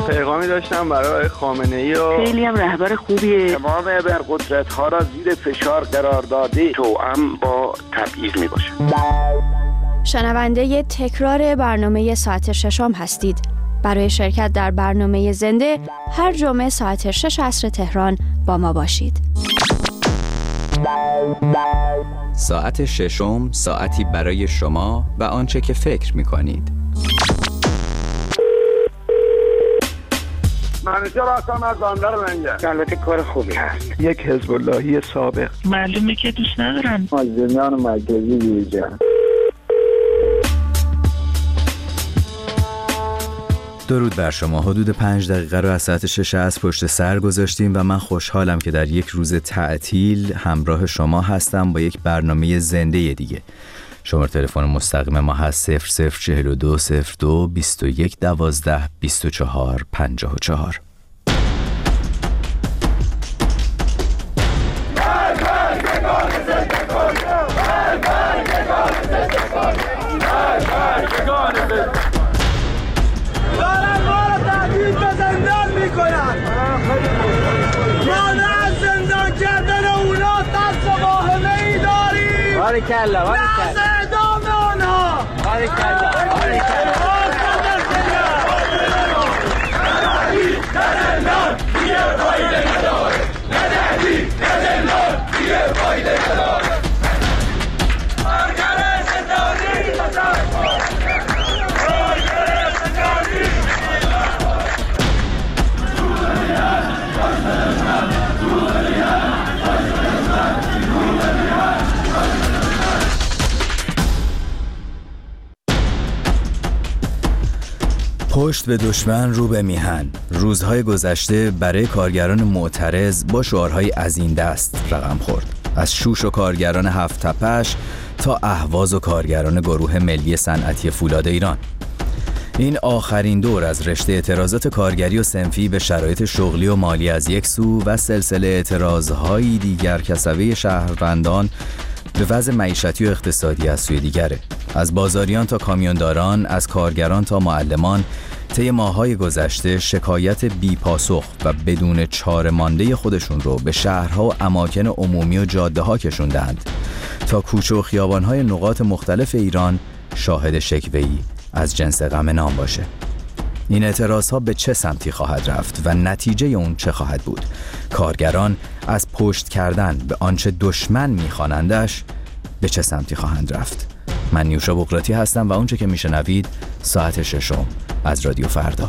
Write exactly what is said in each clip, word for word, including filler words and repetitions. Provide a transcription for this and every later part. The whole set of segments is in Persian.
پیغامی داشتم برای خامنه‌ای و خیلی هم رهبر خوبیه. تمام ابرقدرت‌ها را زیر فشار قرار داده توأم با تبعیض میباشه. شنونده تکرار برنامه ساعت ششم هستید. برای شرکت در برنامه زنده هر جمعه ساعت شش عصر تهران با ما باشید. ساعت ششم، ساعتی برای شما و آنچه که فکر می‌کنید. منیجر هستم از بندر منجر. البته کار خوبی هست. یک حزب اللهی سابق. معلومه که دوست ندارن. مازدیان مرکزی ویژه. درود بر شما. حدود پنج دقیقه رو از ساعت شش از پشت سر گذاشتیم و من خوشحالم که در یک روز تعطیل همراه شما هستم با یک برنامه زنده دیگه. شماره تلفن مستقیم ما هست صفر صفر چهل و دو صفر دو بیست و یک دوازده بیست و چهار پنجاه و چهار. باریکلا باریکلا اعدام آنها باریکلا باریکلا پشت به دشمن رو به میهن. روزهای گذشته برای کارگران معترض با شعارهای از این دست رقم خورد. از شوش و کارگران هفت تپش تا اهواز و کارگران گروه ملی صنعتی فولاد ایران. این آخرین دور از رشته اعتراضات کارگری و صنفی به شرایط شغلی و مالی از یک سو و سلسله اعتراضهای دیگر کسوه شهروندان به وضع معیشتی و اقتصادی از سوی دیگره. از بازاریان تا کامیونداران، از کارگران تا معلمان، طی ماه‌های گذشته شکایت بی‌پاسخ و بدون چاره مانده خودشون رو به شهرها و اماکن عمومی و جاده‌ها کشوندند تا کوچه و خیابان‌های نقاط مختلف ایران شاهد شکوه‌ای از جنس غم نام باشه. این اعتراضها به چه سمتی خواهد رفت و نتیجه اون چه خواهد بود؟ کارگران از پشت کردن به آنچه دشمن می‌خوانندش به چه سمتی خواهند رفت؟ من نیوشا بقراتی هستم و اونچه که میشنوید ساعت ششم از رادیو فردا.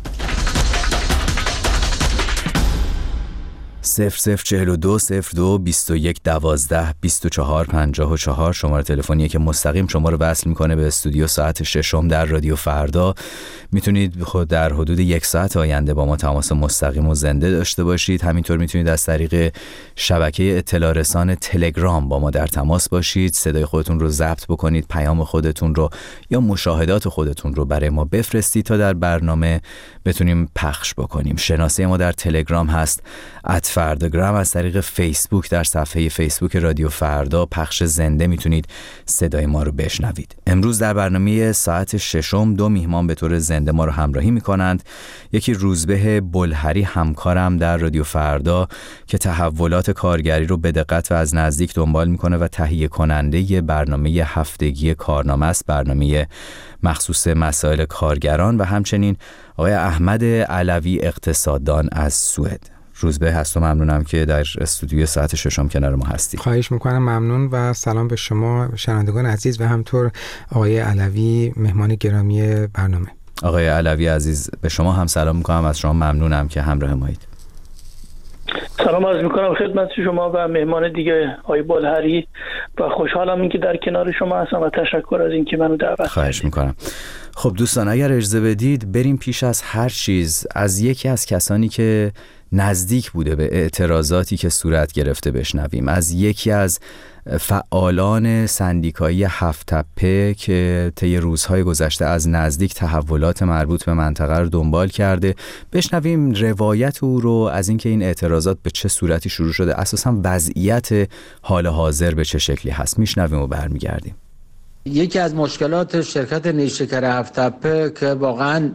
صفر صفر چهل و دو صفر دو بیست و یک دوازده بیست و چهار پنجاه و چهار شماره تلفنیه که مستقیم شما رو وصل میکنه به استودیو ساعت ششم در رادیو فردا. میتونید خود در حدود یک ساعت آینده با ما تماس مستقیم و زنده داشته باشید. همینطور میتونید از طریق شبکه اطلاع رسان تلگرام با ما در تماس باشید. صدای خودتون رو ضبط بکنید، پیام خودتون رو یا مشاهدات خودتون رو برای ما بفرستید تا در برنامه بتونیم پخش بکنیم. شناسه ما در تلگرام هست ات فرداگرام. از طریق فیسبوک در صفحه فیسبوک رادیو فردا پخش زنده میتونید صدای ما رو بشنوید. امروز در برنامه ساعت ششم دو میهمان به طور زنده ما رو همراهی میکنند. یکی روزبه بلهری همکارم در رادیو فردا که تحولات کارگری رو به دقت و از نزدیک دنبال میکنه و تهیه کننده برنامه هفتگی کارنامه است، برنامه مخصوص مسائل کارگران، و همچنین آقای احمد علوی اقتصاددان از سوئد. روزبه هست و ممنونم که در استودیو ساعت ششم کنار ما هستید. خواهش میکنم، ممنون و سلام به شما شنوندگان عزیز و همطور آقای علوی مهمان گرامی برنامه. آقای علوی عزیز به شما هم سلام میکنم، از شما ممنونم که همراه مایید. سلام عرض میکنم خدمت شما و مهمان دیگه آقای بلهری و خوشحالم اینکه در کنار شما هستم و تشکر از اینکه منو دعوت کردید. خواهش میکنم. خب دوستان اگر اجازه بدید بریم پیش از هر چیز از یکی از کسانی که نزدیک بوده به اعتراضاتی که صورت گرفته بشنویم، از یکی از فعالان سندیکایی هفت تپه که طی روزهای گذشته از نزدیک تحولات مربوط به منطقه رو دنبال کرده. بشنویم روایت او رو از اینکه این اعتراضات به چه صورتی شروع شده، اساساً وضعیت حال حاضر به چه شکلی هست. میشنویم و برمیگردیم. یکی از مشکلات شرکت نیشکر هفت تپه که واقعاً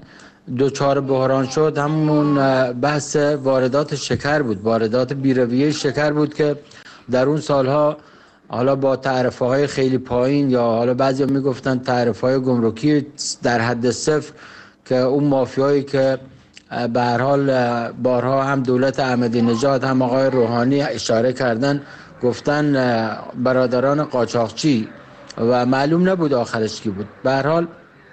دوچار بحران شد همون بحث واردات شکر بود، واردات بی‌رویه شکر بود که در اون سالها حالا با تعرفه های خیلی پایین یا حالا بعضی میگفتن تعرفه های گمرکی در حد صفر که اون مافیایی که به هر حال بارها هم دولت احمدی نژاد هم آقای روحانی اشاره کردن، گفتن برادران قاچاقچی و معلوم نبود آخرش کی بود. به هر حال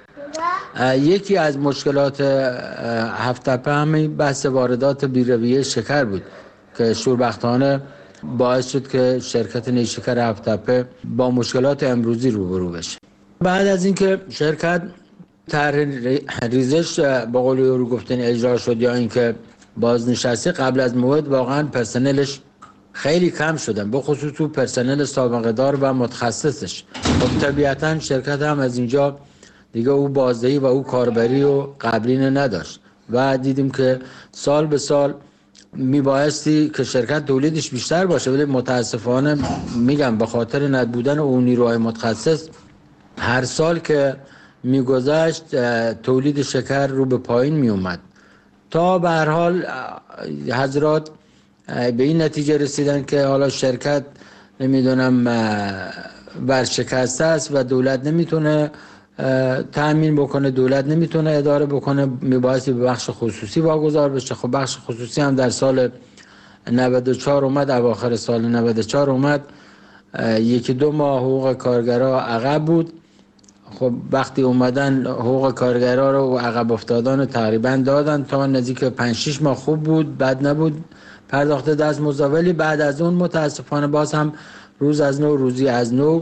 یکی از مشکلات هفت‌تپه همین بحث واردات بی‌رویه شکر بود که شوربختانه باعث شد که شرکت نیشکر هفت‌تپه با مشکلات امروزی روبرو بشه. بعد از اینکه شرکت طرح ریزش به قول رو گفتن اجرا شد یا اینکه بازنشسته قبل از موعد، واقعا پرسنلش خیلی کم شدن، به خصوص تو پرسنل سابقه دار و متخصصش. خب طبیعتا شرکت هم از اینجا دیگه او بازدهی و او کاربری و قبلینه نداشت و دیدیم که سال به سال میبایستی که شرکت تولیدش بیشتر باشه، ولی متاسفانه میگم به خاطر نبودن اون نیروهای متخصص هر سال که میگذشت تولید شکر رو به پایین میومد تا به هر حال حضرات به این نتیجه رسیدن که حالا شرکت نمیدونم ورشکسته است و دولت نمیتونه تأمین بکنه، دولت نمیتونه اداره بکنه، میبایستی به بخش خصوصی واگذار بشه. خب بخش خصوصی هم در سال نود و چهار اومد، اواخر سال نود و چهار اومد، یکی دو ماه حقوق کارگرها عقب بود. خب وقتی اومدن حقوق کارگرها رو عقب افتادن تقریبا دادن تا نزدیک پنج شش ماه خوب بود، بد نبود پرداخت دستمزد، ولی بعد از اون متاسفانه باز هم روز از نو روزی از نو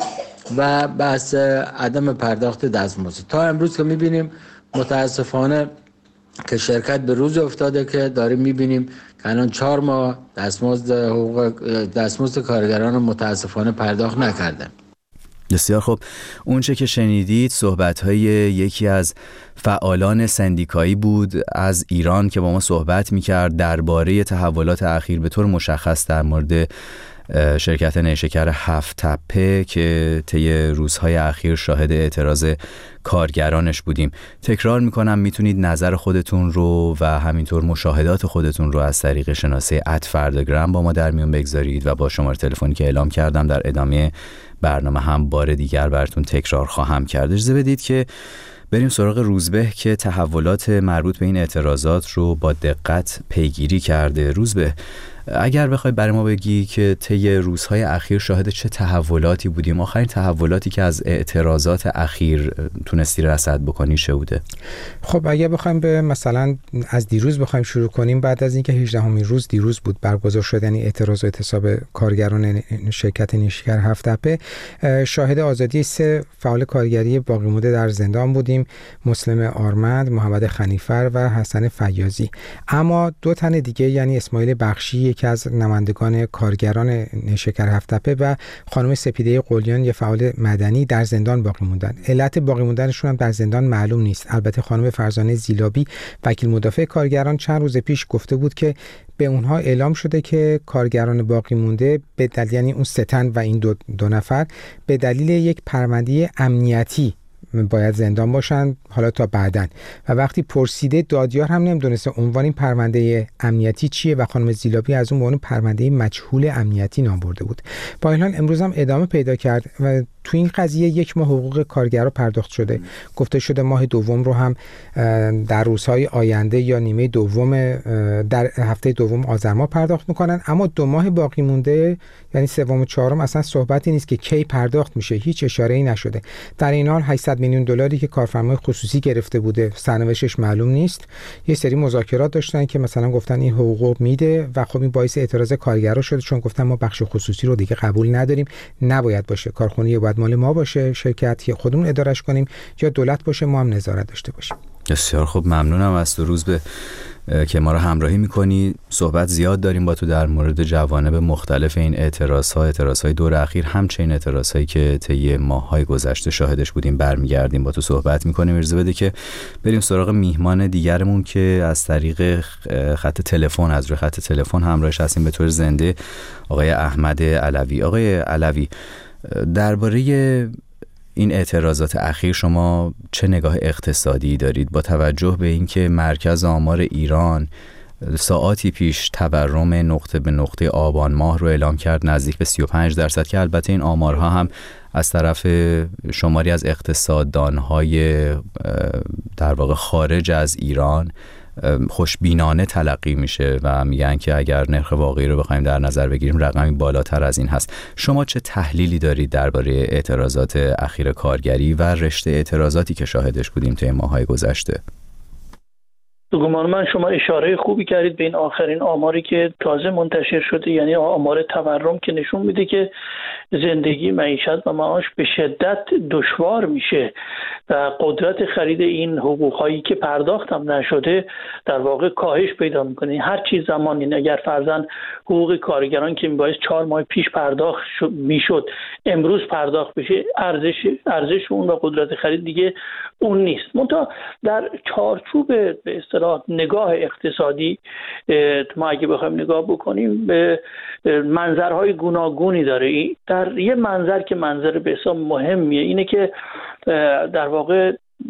و بحث عدم پرداخت دستمزد تا امروز که میبینیم متاسفانه که شرکت به روز افتاده که داریم میبینیم که الان چهار ماه دستمزد حقوق دستمزد کارگران متاسفانه پرداخت نکردن. بسیار خوب. اونچه که شنیدید صحبت‌های یکی از فعالان سندیکایی بود از ایران که با ما صحبت می‌کرد درباره تحولات اخیر، به طور مشخص در مورد شرکت نیشکر هفت‌تپه که طی روزهای اخیر شاهد اعتراض کارگرانش بودیم. تکرار میکنم میتونید نظر خودتون رو و همینطور مشاهدات خودتون رو از طریق شناسه ات فرداگرام با ما در میون بگذارید و با شماره تلفنی که اعلام کردم در ادامه برنامه هم بار دیگر براتون تکرار خواهم کرد. اجازه بدید که بریم سراغ روزبه که تحولات مربوط به این اعتراضات رو با دقت پیگیری کرده. روزبه، اگر بخوای برای ما بگی که طی روزهای اخیر شاهد چه تحولاتی بودیم، آخرین تحولاتی که از اعتراضات اخیر تونستی رصد بکنی چه بوده؟ خب اگر بخوایم به مثلا از دیروز بخوایم شروع کنیم، بعد از اینکه هجدهمین روز دیروز بود برگزار شدن اعتراض و اعتصاب کارگران شرکت نیشکر هفت‌تپه، شاهد آزادی سه فعال کارگری باقی مونده در زندان بودیم، مسلم آرمند، محمد خنیفر و حسن فیاضی. اما دو تن دیگه یعنی اسماعیل بخشی یکی از نمایندگان کارگران نیشکر هفت‌تپه و خانم سپیده قلیان یه فعال مدنی در زندان باقی موندن. علت باقی موندنشون هم در زندان معلوم نیست. البته خانم فرزانه زیلابی وکیل مدافع کارگران چند روز پیش گفته بود که به اونها اعلام شده که کارگران باقی مونده به دلیل یعنی اون سه تن و این دو, دو نفر به دلیل یک پرونده امنیتی باید زندان باشن حالا تا بعدن. و وقتی پرسیده دادیار هم نمیدونسته عنوان این پرونده امنیتی چیه و خانم زیلابی از اون به عنوان پرونده مجهول امنیتی نام برده بود. با این حال امروز هم ادامه پیدا کرد و تو این قضیه یک ماه حقوق کارگرها پرداخت شده. گفته شده ماه دوم رو هم در روزهای آینده یا نیمه دوم در هفته دوم آذر ماه پرداخت میکنن، اما دو ماه باقی مونده یعنی سوم و چهارم اصلا صحبتی نیست که کی پرداخت میشه، هیچ اشاره‌ای نشده. در این حال هشتصد میلیون دلاری که کارفرمای خصوصی گرفته بوده سرنوشتش معلوم نیست. یه سری مذاکرات داشتن که مثلا گفتن این حقوق میده و خب این باعث اعتراض کارگرا شده، چون گفتن ما بخش خصوصی رو دیگه قبول نداریم، نباید باشه، کارخونه باید مال ما باشه، شرکت که خودمون ادارش کنیم، یا دولت باشه ما هم نظارت داشته باشیم. بسیار خوب، ممنونم از تو روز به که ما رو همراهی میکنی. صحبت زیاد داریم با تو در مورد جوانب مختلف این اعتراض‌ها، اعتراض‌های دور اخیر، همچنین اعتراض‌هایی که طی ماه‌های گذشته شاهدش بودیم. برمیگردیم با تو صحبت میکنیم. اجازه بده که بریم سراغ میهمان دیگرمون که از طریق خط تلفن از روی خط تلفن همراهش هستیم به طور زنده، آقای احمد علوی. آقای علوی، درباره این اعتراضات اخیر شما چه نگاه اقتصادی دارید با توجه به اینکه مرکز آمار ایران ساعاتی پیش تورم نقطه به نقطه آبان ماه رو اعلام کرد نزدیک به سی و پنج درصد که البته این آمارها هم از طرف شماری از اقتصاددان‌های در واقع خارج از ایران خوشبینانه تلقی میشه و میگن که اگر نرخ واقعی رو بخوایم در نظر بگیریم رقمی بالاتر از این هست. شما چه تحلیلی دارید درباره اعتراضات اخیر کارگری و رشته اعتراضاتی که شاهدش بودیم طی ماه‌های گذشته؟ به گمان من شما اشاره خوبی کردید به این آخرین آماری که تازه منتشر شده، یعنی آمار تورم که نشون میده که زندگی، معیشت و معاش به شدت دشوار میشه و قدرت خرید این حقوقهایی که پرداخت هم نشده در واقع کاهش پیدا میکنه. هر چیز زمانی اگر فرضاً حقوق کارگران که میبایست چهار ماه پیش پرداخت میشد امروز پرداخت بشه، ارزش ارزش اون و قدرت خرید دیگه اون نیست. منتها در چارچوب به اصطلاح نگاه اقتصادی ما اگه بخوایم نگاه بکنیم به منظرهای گوناگونی داره. در یه منظر که منظر به حساب مهمیه اینه که در واقع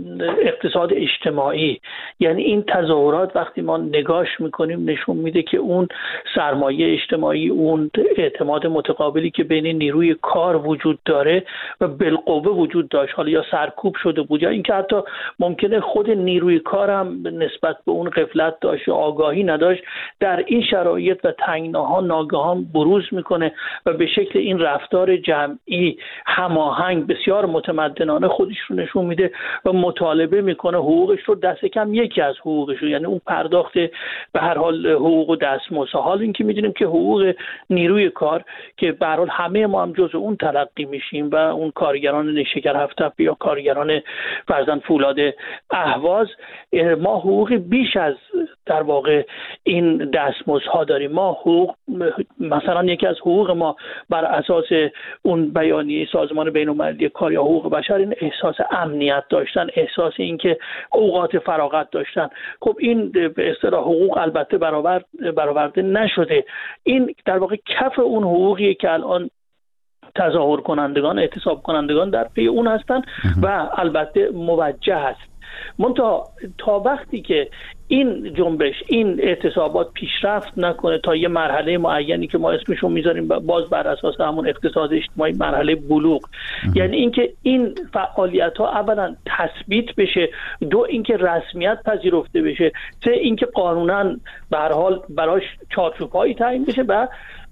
اقتصاد اجتماعی، یعنی این تظاهرات وقتی ما نگاش میکنیم نشون میده که اون سرمایه اجتماعی، اون اعتماد متقابلی که بین نیروی کار وجود داره و بالقوه وجود داشت، حالا یا سرکوب شده بود یا اینکه حتی ممکنه خود نیروی کار هم نسبت به اون غفلت داشت و آگاهی نداشت، در این شرایط و تنگناها ناگهان بروز میکنه و به شکل این رفتار جمعی هماهنگ بسیار متمدنانه خودش رو نشون میده و مطالبه میکنه حقوقش رو، دست کم یکی از حقوقش رو، یعنی اون پرداخت به هر حال حقوق و دستمزد. حال این که میدونیم که حقوق نیروی کار که به هر حال همه ما هم جزء اون تلقی میشیم و اون کارگران نیشکر هفت‌تپه یا کارگران فرضاً فولاد اهواز، ما حقوق بیش از در واقع این دستمزدها داریم. ما حقوق، مثلا یکی از حقوق ما بر اساس اون بیانیه سازمان بین‌المللی کار یا حقوق بشر این احساس امنیت داشتن، احساس این که اوقات فراغت داشتن. خب این به اصطلاح حقوق البته برآورد برآورده نشده. این در واقع کف اون حقوقیه که الان تظاهر کنندگان، اعتصاب کنندگان در پی اون هستن و البته موجه هست. منتها تا وقتی که این جنبش، این اعتصابات پیشرفت نکنه تا یه مرحله معینی که ما اسمشو میذاریم باز بر اساس همون اقتصاد اجتماعی مرحله بلوغ، یعنی اینکه این فعالیت ها اولا تثبیت بشه، دو اینکه رسمیت پذیرفته بشه، سه اینکه قانونا به هر حال براش چارچوب‌هایی تعیین بشه و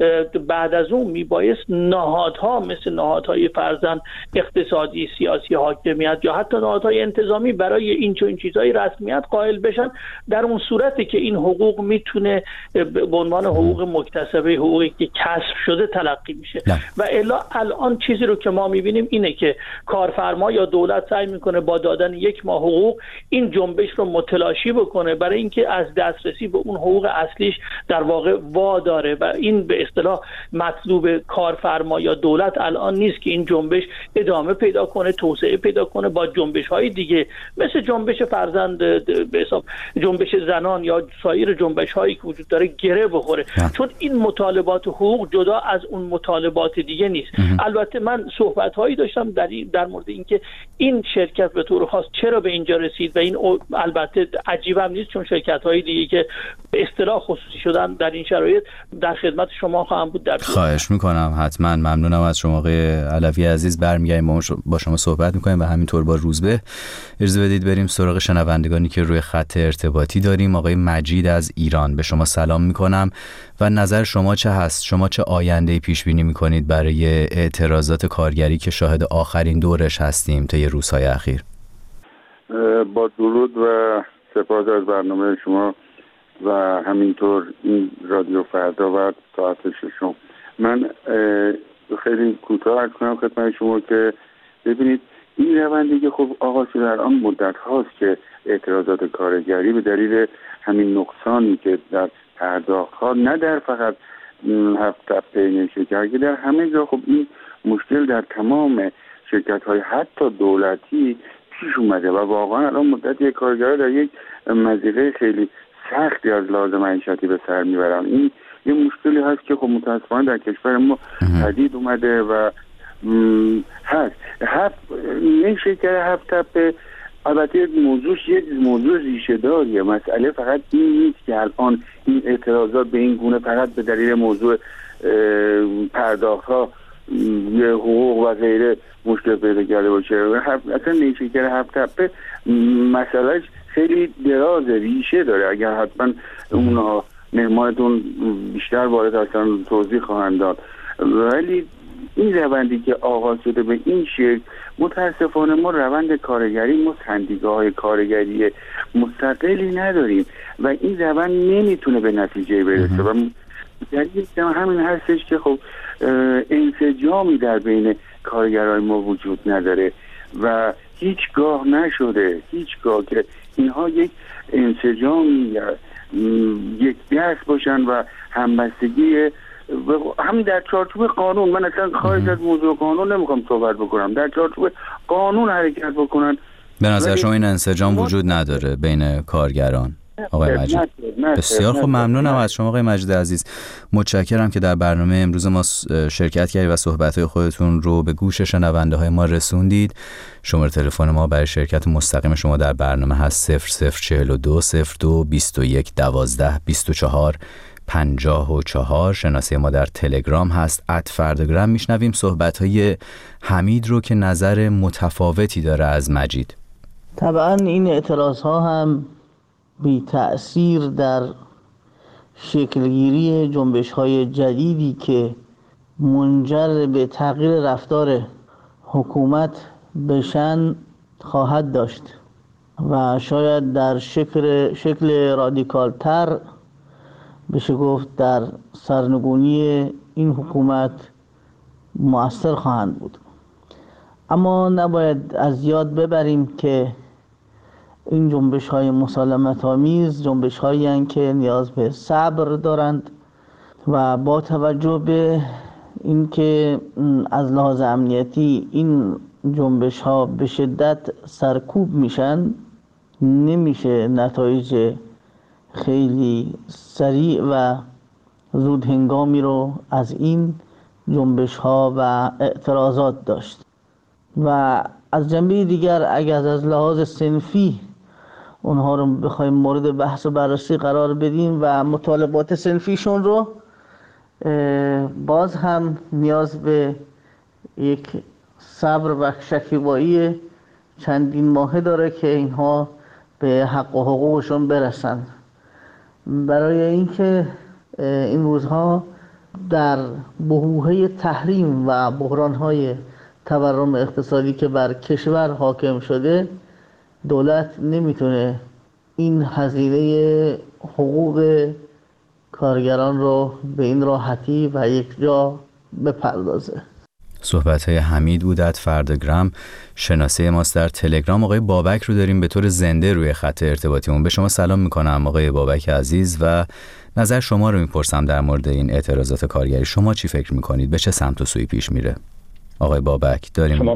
بعد از اون میبایست نهادها مثل نهادهای فرضاً اقتصادی، سیاسی، حاکمیت یا حتی نهادهای انتظامی برای این چون چیزهای رسمیت قائل بشن. در اون صورتی که این حقوق میتونه به عنوان حقوق مکتسبه، حقوقی که کسب شده تلقی میشه نه. و الا الان چیزی رو که ما میبینیم اینه که کارفرما یا دولت سعی میکنه با دادن یک ماه حقوق این جنبش رو متلاشی بکنه برای اینکه از دسترسی به اون حقوق اصلیش در واقع واداره و این به اصطلاح مطلوب کارفرما یا دولت الان نیست که این جنبش ادامه پیدا کنه، توسعه پیدا کنه با جنبش های دیگه مثل جنبش فرزند به حساب جنبش زنان یا سایر جنبش هایی که وجود داره گره بخوره نه. چون این مطالبات حقوق جدا از اون مطالبات دیگه نیست. اه. البته من صحبت هایی داشتم در در مورد اینکه این شرکت به طور خاص چرا به اینجا رسید و این البته عجیب هم نیست چون شرکت های دیگه که به اصطلاح خصوصی شدن در این شرایط در خدمت شما خواهم بود. در خواهش میکنم، حتما ممنونم از شما آقای علوی عزیز. برمیگردیم با شما صحبت میکنیم و همینطور با روزبه. اجازه بدید بریم سراغ شنوندگانی که روی خط ارتباطی داریم. آقای مجید از ایران، به شما سلام میکنم و نظر شما چه هست؟ شما چه آینده‌ای پیش بینی میکنید برای اعتراضات کارگری که شاهد آخرین دورش هستیم طی روزهای اخیر؟ با درود و سپاس از برنامه شما و همینطور این رادیو فردا و ساعت ششم. من خیلی کوتاه عرض کنم خدمت شما که ببینید این روندی که خب آغاز شده الان مدت هاست که اعتراضات کارگری به دلیل همین نقصانی که در پرداخت ها نه در فقط هفت‌تپه نیشکر که در همه جا خب این مشکل در تمام شرکت های حتی دولتی پیش اومده و واقعا الان مدتی کارگرها در یک مضیقه خیلی سختی از لحاظ معیشتی به سر میبرن. این یه مشکلی هست که خب متاسفانه در کشور ما پدید اومده و هست. هفت این شکر هفت تپه البته موضوعش یک موضوع ریشه داریه. مسئله فقط این نیست که الان این اعتراضات به این گونه فقط به دلیل موضوع پرداخت ها حقوق و غیره مشکل پیدا کرده باشه. اصلا نیشکر هفت تپه مسئلهش خیلی دراز ریشه داره. اگر حتما اونها مهمانتون بیشتر وارد اصلا توضیح خواهند داد، ولی این روندی که آغاز شده به این شکل متاسفانه ما روند کارگری، ما سندیکه های کارگری مستقلی نداریم و این روند نمیتونه به نتیجه برسه و دلیل همین هستش که خب انسجامی در بین کارگرای ما وجود نداره و هیچگاه نشده هیچگاه که اینها یک انسجامی یک دست باشن و همبستگی همین در چارچوب قانون. من اصلا خارج از موضوع قانون نمیخوام صحبت بکنم، در چارچوب قانون حرکت بکنن. به نظر شما این انسجام وجود نداره بین کارگران؟ آقای مجید بسیار خوب، ممنونم از شما آقای مجید عزیز. متشکرم که در برنامه امروز ما شرکت کردید و صحبت‌های خودتون رو به گوش شنونده‌های ما رسوندید. شماره تلفن ما برای شرکت مستقیم شما در برنامه هست صفر صفر چهل و دو صفر دو بیست و یک دوازده بیست و چهار پنجاه و چهار. شناسه ما در تلگرام هست ات فرداگرام. میشنویم صحبت‌های حمید رو که نظر متفاوتی داره از مجید. طبعا این اعتراض‌ها هم بی تأثیر در شکلگیری جنبش‌های جدیدی که منجر به تغییر رفتار حکومت بشن خواهد داشت و شاید در شکل شکل رادیکال‌تر بشه گفت در سرنگونی این حکومت مؤثر خواهند بود. اما نباید از یاد ببریم که این جنبش های مسالمت آمیز جنبش هایی هستند که نیاز به صبر دارند و با توجه به اینکه از لحاظ امنیتی این جنبش ها به شدت سرکوب میشن، نمیشه نتایج خیلی سریع و زود هنگامی رو از این جنبش ها و اعتراضات داشت. و از جنبه دیگر اگر از لحاظ صنفی اونها رو بخوایم مورد بحث و بررسی قرار بدیم و مطالبات صنفیشون رو، باز هم نیاز به یک صبر و شکیبایی چندین ماهه داره که اینها به حق و حقوقشون برسن. برای اینکه این روزها در بحوحه تحریم و بحران‌های تورم اقتصادی که بر کشور حاکم شده، دولت نمیتونه این هزینه حقوق کارگران رو به این راحتی و یک جا بپردازه. صحبت‌های حمید بود ات فرداگرام. شناسه ماست در تلگرام. آقای بابک رو داریم به طور زنده روی خط ارتباطیمون. به شما سلام میکنم آقای بابک عزیز و نظر شما رو میپرسم در مورد این اعتراضات کارگری. شما چی فکر میکنید؟ به چه سمت و سوی پیش میره؟ آقای بابک داریم. شما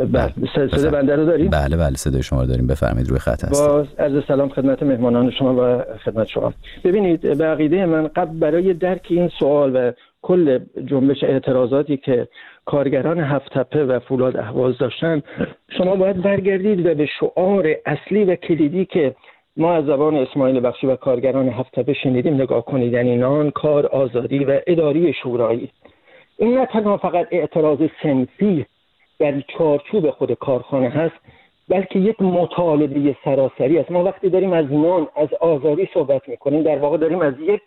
صدای بنده رو داریم؟ بله بله صدای شما رو داریم، بفرمایید روی خط هستید. با عرض سلام خدمت مهمانان شما و خدمت شما. ببینید به عقیده من قبل برای درک این سوال و کل جنبش اعتراضاتی که کارگران هفت تپه و فولاد اهواز داشتن، شما باید برگردید و به شعار اصلی و کلیدی که ما از زبان اسماعیل بخشی و کارگران هفت تپه شنیدیم نگاه کنید، یعنی نان، کار، آزادی و اداری شورایی. این نه تنها فقط اعتراض صنفی در چارچوب خود کارخانه هست، بلکه یک مطالبه سراسری است. ما وقتی داریم از نان، از آزادی صحبت میکنیم، در واقع داریم از یک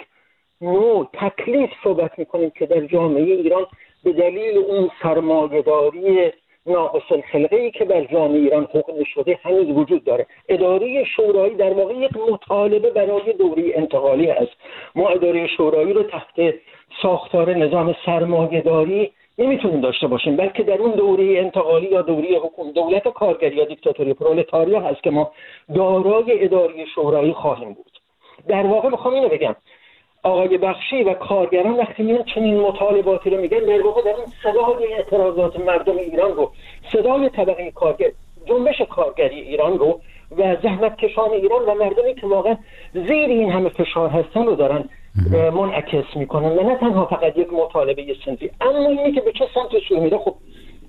نوع تکلیف صحبت میکنیم که در جامعه ایران به دلیل اون سرمایه‌داری ناقص الخلقه‌ای که بر جامعه ایران حقن شده هنوز وجود داره. اداره شورایی در واقع یک مطالبه برای دوره انتقالی است. ما اداره شورایی رو تحت ساختار نظام سرمایه‌داری نمیتونیم داشته باشیم، بلکه در اون دوره انتقالی یا دوره حکومت دولت کارگری یا دیکتاتوری پرولتاریا هست که ما دارای اداره شورایی خواهیم بود. در واقع میخوام اینو بگم، آقای بخشی و کارگران وقتی میان چنین مطالباتی رو میگن، در واقع دارن صدای اعتراضات مردم ایران رو، صدای طبقه کارگر، جنبش کارگری ایران رو و زحمتکشان ایران و مردمی که واقعا زیر این همه فشار هستن رو دارن منعکس میکنن و نه تنها فقط یک مطالبه صنفی. اما اینی که به چه سمت سو میره، خب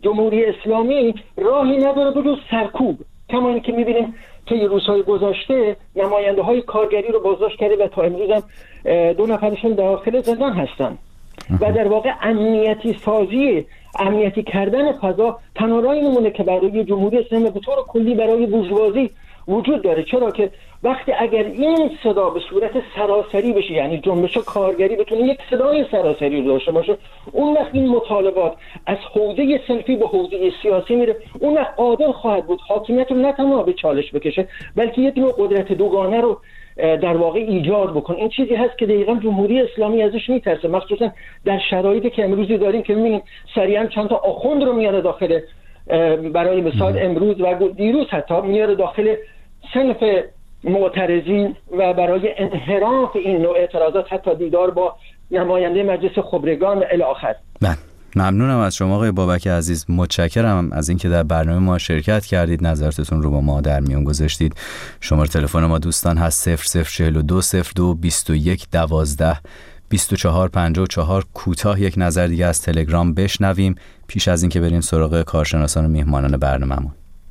جمهوری اسلامی راهی نداره بجز سرکوب. کما اینکه می‌بینیم طی روزهای گذشته نماینده‌های کارگری رو بازداشت کرده و تا امروز هم دو نفرشون داخل زندان هستن و در واقع امنیتی سازی امنیتی کردن فضا تنها راهی نمونه که برای جمهوری اسلامی به طور کلی برای بورژوازی وجود داره. چرا که وقتی اگر این صدا به صورت سراسری بشه، یعنی جنبش کارگری بتونه یک صدای سراسری رو داشته باشه، اون وقت این مطالبات از حوزه صنفی به حوزه سیاسی میره، اون وقت قادر خواهد بود حاکمیت رو نه تنها به چالش بکشه بلکه یک نوع قدرت دوگانه رو در واقع ایجاد بکنه. این چیزی هست که دقیقاً جمهوری اسلامی ازش میترسه، مخصوصا در شرایطی که امروزی داریم که میبینیم سریعا چند تا آخوند رو میاره داخل، برای مثال امروز و دیروز حتی میاره داخل صنف معترضین و برای انحراف این نوع اعتراضات حتی دیدار با نماینده مجلس خبرگان و الی آخر. من ممنونم از شما آقای بابک عزیز، متشکرم از اینکه در برنامه ما شرکت کردید، نظرتون رو با ما در میون گذاشتید. شماره تلفن ما دوستان هست صفر صفر چهل و دو صفر دو بیست و یک دوازده بیست و چهار پنجاه و چهار. کوتاه یک نظر دیگه از تلگرام بشنویم پیش از اینکه بریم سراغ کارشناسان و میهمانان برنامه‌مون.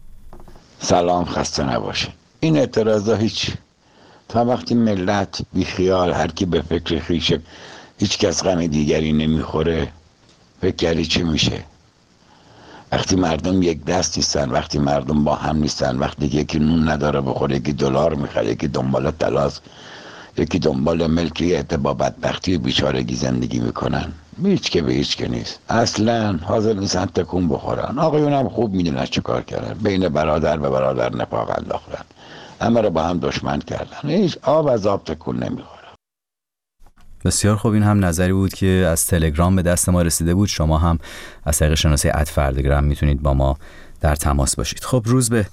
سلام، خسته نباشه. این اعتراضا هیچ، تا وقتی ملت بیخیال، هر کی به فکر خیشه، هیچ کس غم دیگری نمیخوره، فکر کردی چی میشه؟ وقتی مردم یک دست نیستن، وقتی مردم با هم نیستن، وقتی یکی نون نداره بخوره، یکی دلار میخره، یکی دنبال طلاست، یکی دنبال ملکیت، با بدبختی و بیچارگی زندگی میکنن، هیچ که به هیچ که نیست، اصلا حاضر نیستن تکون بخورن. آقایون هم خوب میدونن چه کار کردن، بین برادر و برادر نفاق انداختن، همه رو با هم دشمن کردن، هیچ آب از آب تکون نمیخوره. بسیار خوب، این هم نظری بود که از تلگرام به دست ما رسیده بود. شما هم از طریق شناسه ات فردگرام میتونید با ما در تماس باشید. خب روز به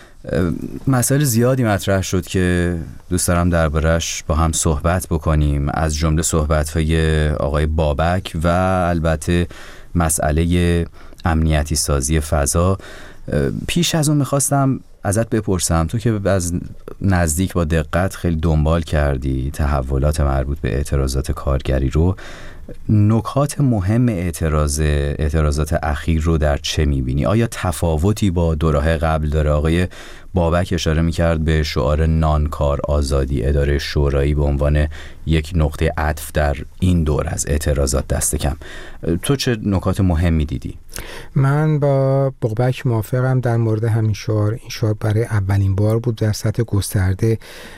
مسائل زیادی مطرح شد که دوست دارم دربارش با هم صحبت بکنیم، از جمله صحبت‌های آقای بابک و البته مسئله امنیتی سازی فضا. پیش از اون میخواستم ازت بپرسم، تو که از نزدیک با دقت خیلی دنبال کردی تحولات مربوط به اعتراضات کارگری رو، نکات مهم اعتراض اعتراضات اخیر رو در چه میبینی؟ آیا تفاوتی با دوره‌های قبل داره؟ آقای بابک اشاره میکرد به شعار نانکار آزادی اداره شورایی به عنوان یک نقطه عطف در این دور از اعتراضات دست کم. تو چه نکات مهمی دیدی؟ من با بابک موافقم در مورد همین شعار. این شعار برای اولین بار بود در سطح گسترده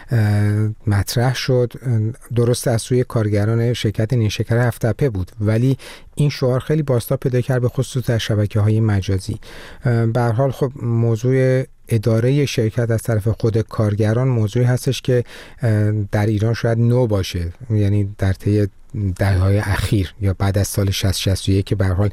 مطرح شد. درست از سوی کارگران شرکت نیشکر هفت‌تپه بود، ولی این شعار خیلی بازتاب پیدا کرد، به خصوص در شبکه‌های مجازی. به هر حال خب موضوع اداره شرکت از طرف خود کارگران موضوعی هستش که در ایران شاید نو باشه، یعنی در طی دهه‌های اخیر یا بعد از سال شصت شصت و یک که به هر حال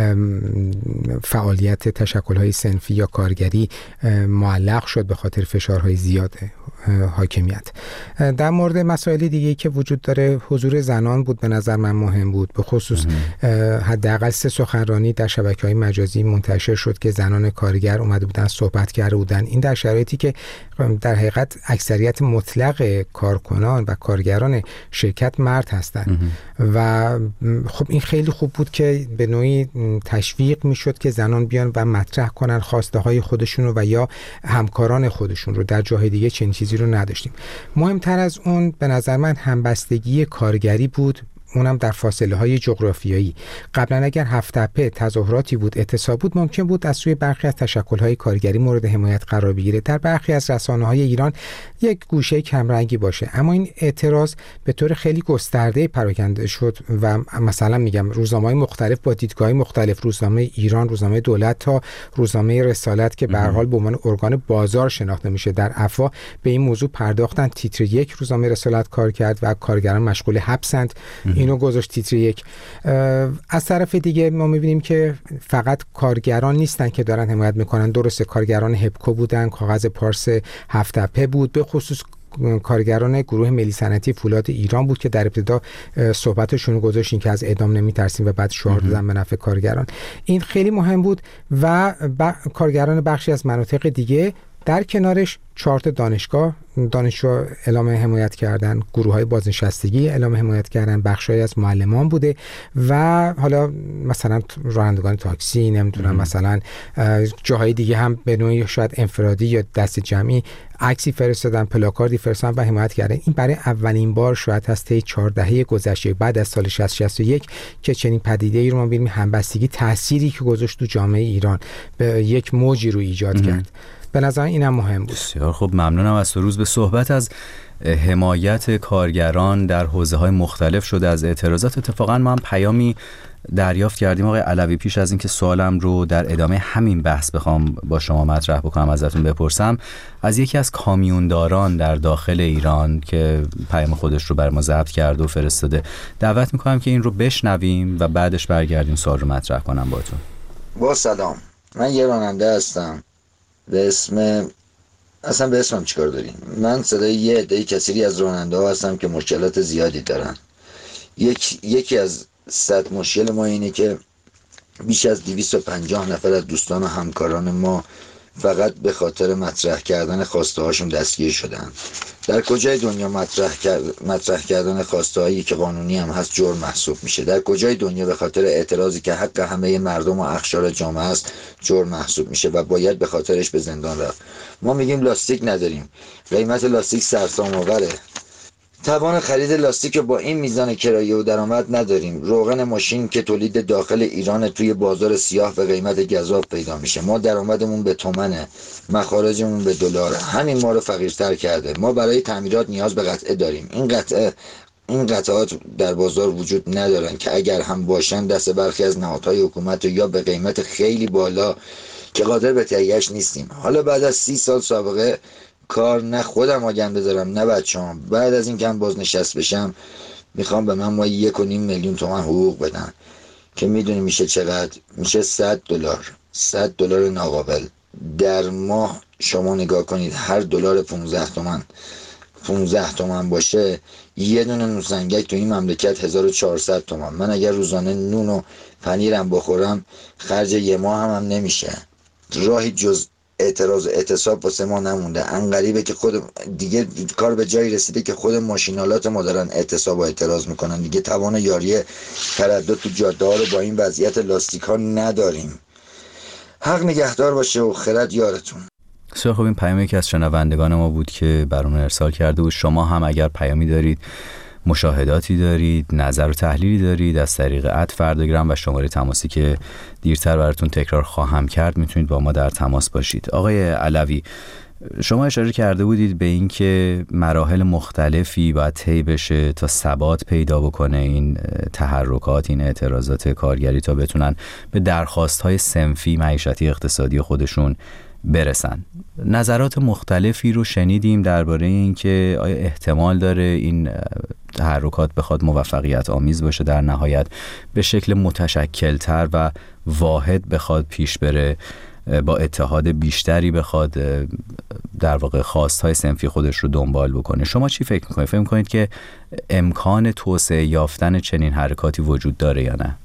فعالیت تشکل‌های صنفی یا کارگری معلق شد به خاطر فشارهای زیاد حاکمیت. در مورد مسائل دیگه‌ای که وجود داره، حضور زنان بود، به نظر من مهم بود، به خصوص حداقل سه سخنرانی در شبکه‌های مجازی منتشر شد که زنان کارگر اومده بودن صحبت کرده بودن. این در شرایطی که در حقیقت اکثریت مطلق کارکنان و کارگران شرکت مرد هستند و خب این خیلی خوب بود که به نوعی تشویق میشد که زنان بیان و مطرح کنن خواسته های خودشون رو و یا همکاران خودشون رو. در جاهای دیگه چنین چیزی رو نداشتیم. مهمتر از اون به نظر من همبستگی کارگری بود، اونم در فاصله های جغرافیایی. قبلا اگر هفت‌تپه تظاهراتی بود، اعتصاب بود، ممکن بود از سوی برخی از تشکل های کارگری مورد حمایت قرار بگیره، در برخی از رسانه های ایران یک گوشه کمرنگی باشه، اما این اعتراض به طور خیلی گسترده پراکنده شد و مثلا میگم روزنامه‌های مختلف با دیدگاه‌های مختلف، روزنامه ایران، روزنامه دولت تا روزنامه رسالت که به هر حال به عنوان ارگان بازار شناخته میشه، در افوا به این موضوع پرداختن. تیتر یک روزنامه رسالت کار کرد و کارگران مشغول حبسند، اینو گذاشت تیتر یک. از طرف دیگه ما میبینیم که فقط کارگران نیستن که دارن حمایت میکنن. درسته کارگران هپکو بودن، کاغذ پارس هفت‌تپه بود، به خصوص کارگران گروه ملی صنعتی فولاد ایران بود که در ابتدا صحبتشون گذاشتین که از اعدام نمیترسیم و بعد شعار دادن به نفع کارگران. این خیلی مهم بود و ب... کارگران بخشی از مناطق دیگه در کنارش چهار تا دانشگاه دانشجو اعلام حمایت کردن، گروه‌های بازنشستگی اعلام حمایت کردن، بخشایی از معلمان بوده و حالا مثلا رانندگان تاکسی، نمیدونم مثلا جاهای دیگه هم به نوعی شاید انفرادی یا دست جمعی عکسی فرستادن، پلاکاردی فرستادن و حمایت کردن. این برای اولین بار شاید هست طی چهار دهه گذشته بعد از سال شصت شصت و یک که چنین پدیده‌ای رو ما ببینیم، همبستگی تأثیری که گذاشت تو جامعه ایران به یک موجی رو ایجاد کرد. به نظر اینم مهم بود. بسیار خب، ممنونم از تو. روز به صحبت از حمایت کارگران در حوزه‌های مختلف شده، از اعتراضات. اتفاقا ما هم پیامی دریافت کردیم آقای علوی. پیش از اینکه سوالم رو در ادامه همین بحث بخوام با شما مطرح بکنم، ازتون بپرسم از یکی از کامیونداران در داخل ایران که پیام خودش رو بر ما ضبط کرده و فرستاده. دعوت میکنم که این رو بشنویم و بعدش برگردیم سوال رو مطرح کنم باهاتون. با سلام، من یه راننده هستم. به اسم اصلا به اسمم چیکار دارین؟ من صدای یه عده کثیری از راننده ها هستم که مشکلات زیادی دارن. یک یکی از صد مشکل ما اینه که بیش از دویست و پنجاه نفر از دوستان و همکاران ما فقط به خاطر مطرح کردن خواسته هاشون دستگیر شدن. در کجای دنیا مطرح مطرح کردن خواسته هایی که قانونی هم هست جرم محسوب میشه؟ در کجای دنیا به خاطر اعتراضی که حق همه مردم و اقشار جامعه است جرم محسوب میشه و باید به خاطرش به زندان رفت؟ ما میگیم لاستیک نداریم، قیمت لاستیک سرسام آوره، توان خرید لاستیک با این میزان کرایه و درآمد نداریم، روغن ماشین که تولید داخل ایران توی بازار سیاه به قیمت گزاف پیدا میشه، ما درآمدمون به تومنه، مخارجمون به دلاره. همین ما رو فقیرتر کرده. ما برای تعمیرات نیاز به قطعه داریم. این قطعه این قطعات در بازار وجود ندارن که اگر هم باشن دست برخی از نهادهای حکومت یا به قیمت خیلی بالا که قادر به تهیه‌اش نیستیم. حالا بعد از سی سال سابقه کار، نه خودم آگم بذارم نه بچه‌ام، بعد از این که هم بازنشست بشم میخوام به من مایی یک و نیم میلیون تومان حقوق بدن که میدونی میشه چقدر؟ میشه صد دلار. صد دلار ناقابل در ماه. شما نگاه کنید، هر دلار پانزده تومان پانزده تومان باشه، یه دونه نوسنگک تو این مملکت هزار و چهارصد تومان. من اگر روزانه نون و پنیرم بخورم خرج یه ماه هم, هم نمیشه. راهی جز اعتراض و اعتصاب واسه ما نمونده. انقریبه که خود دیگه کار به جایی رسیده که خود ماشینالات ما دارن اعتصاب و اعتراض میکنن. دیگه توان یاری تردد تو جاده ها رو با این وضعیت لاستیک ها نداریم. حق نگهدار باشه و خرد یارتون. بسیار خوب، این پیامی یکی از شنوندگان ما بود که برامون ارسال کرده و شما هم اگر پیامی دارید، مشاهداتی دارید، نظر و تحلیلی دارید، از طریق اد فرداگرام و شماره تماسی که دیرتر براتون تکرار خواهم کرد میتونید با ما در تماس باشید. آقای علوی، شما اشاره کرده بودید به این که مراحل مختلفی باید طی بشه تا ثبات پیدا بکنه این تحرکات، این اعتراضات کارگری، تا بتونن به درخواست‌های صنفی، معیشتی، اقتصادی خودشون برسن. نظرات مختلفی رو شنیدیم درباره این که آیا احتمال داره این تحرکات بخواد موفقیت آمیز باشه، در نهایت به شکل متشکل‌تر و واحد بخواد پیش بره، با اتحاد بیشتری بخواد در واقع خواست‌های صنفی خودش رو دنبال بکنه. شما چی فکر می‌کنید؟ فکر می‌کنید که امکان توسعه یافتن چنین حرکاتی وجود داره یا نه؟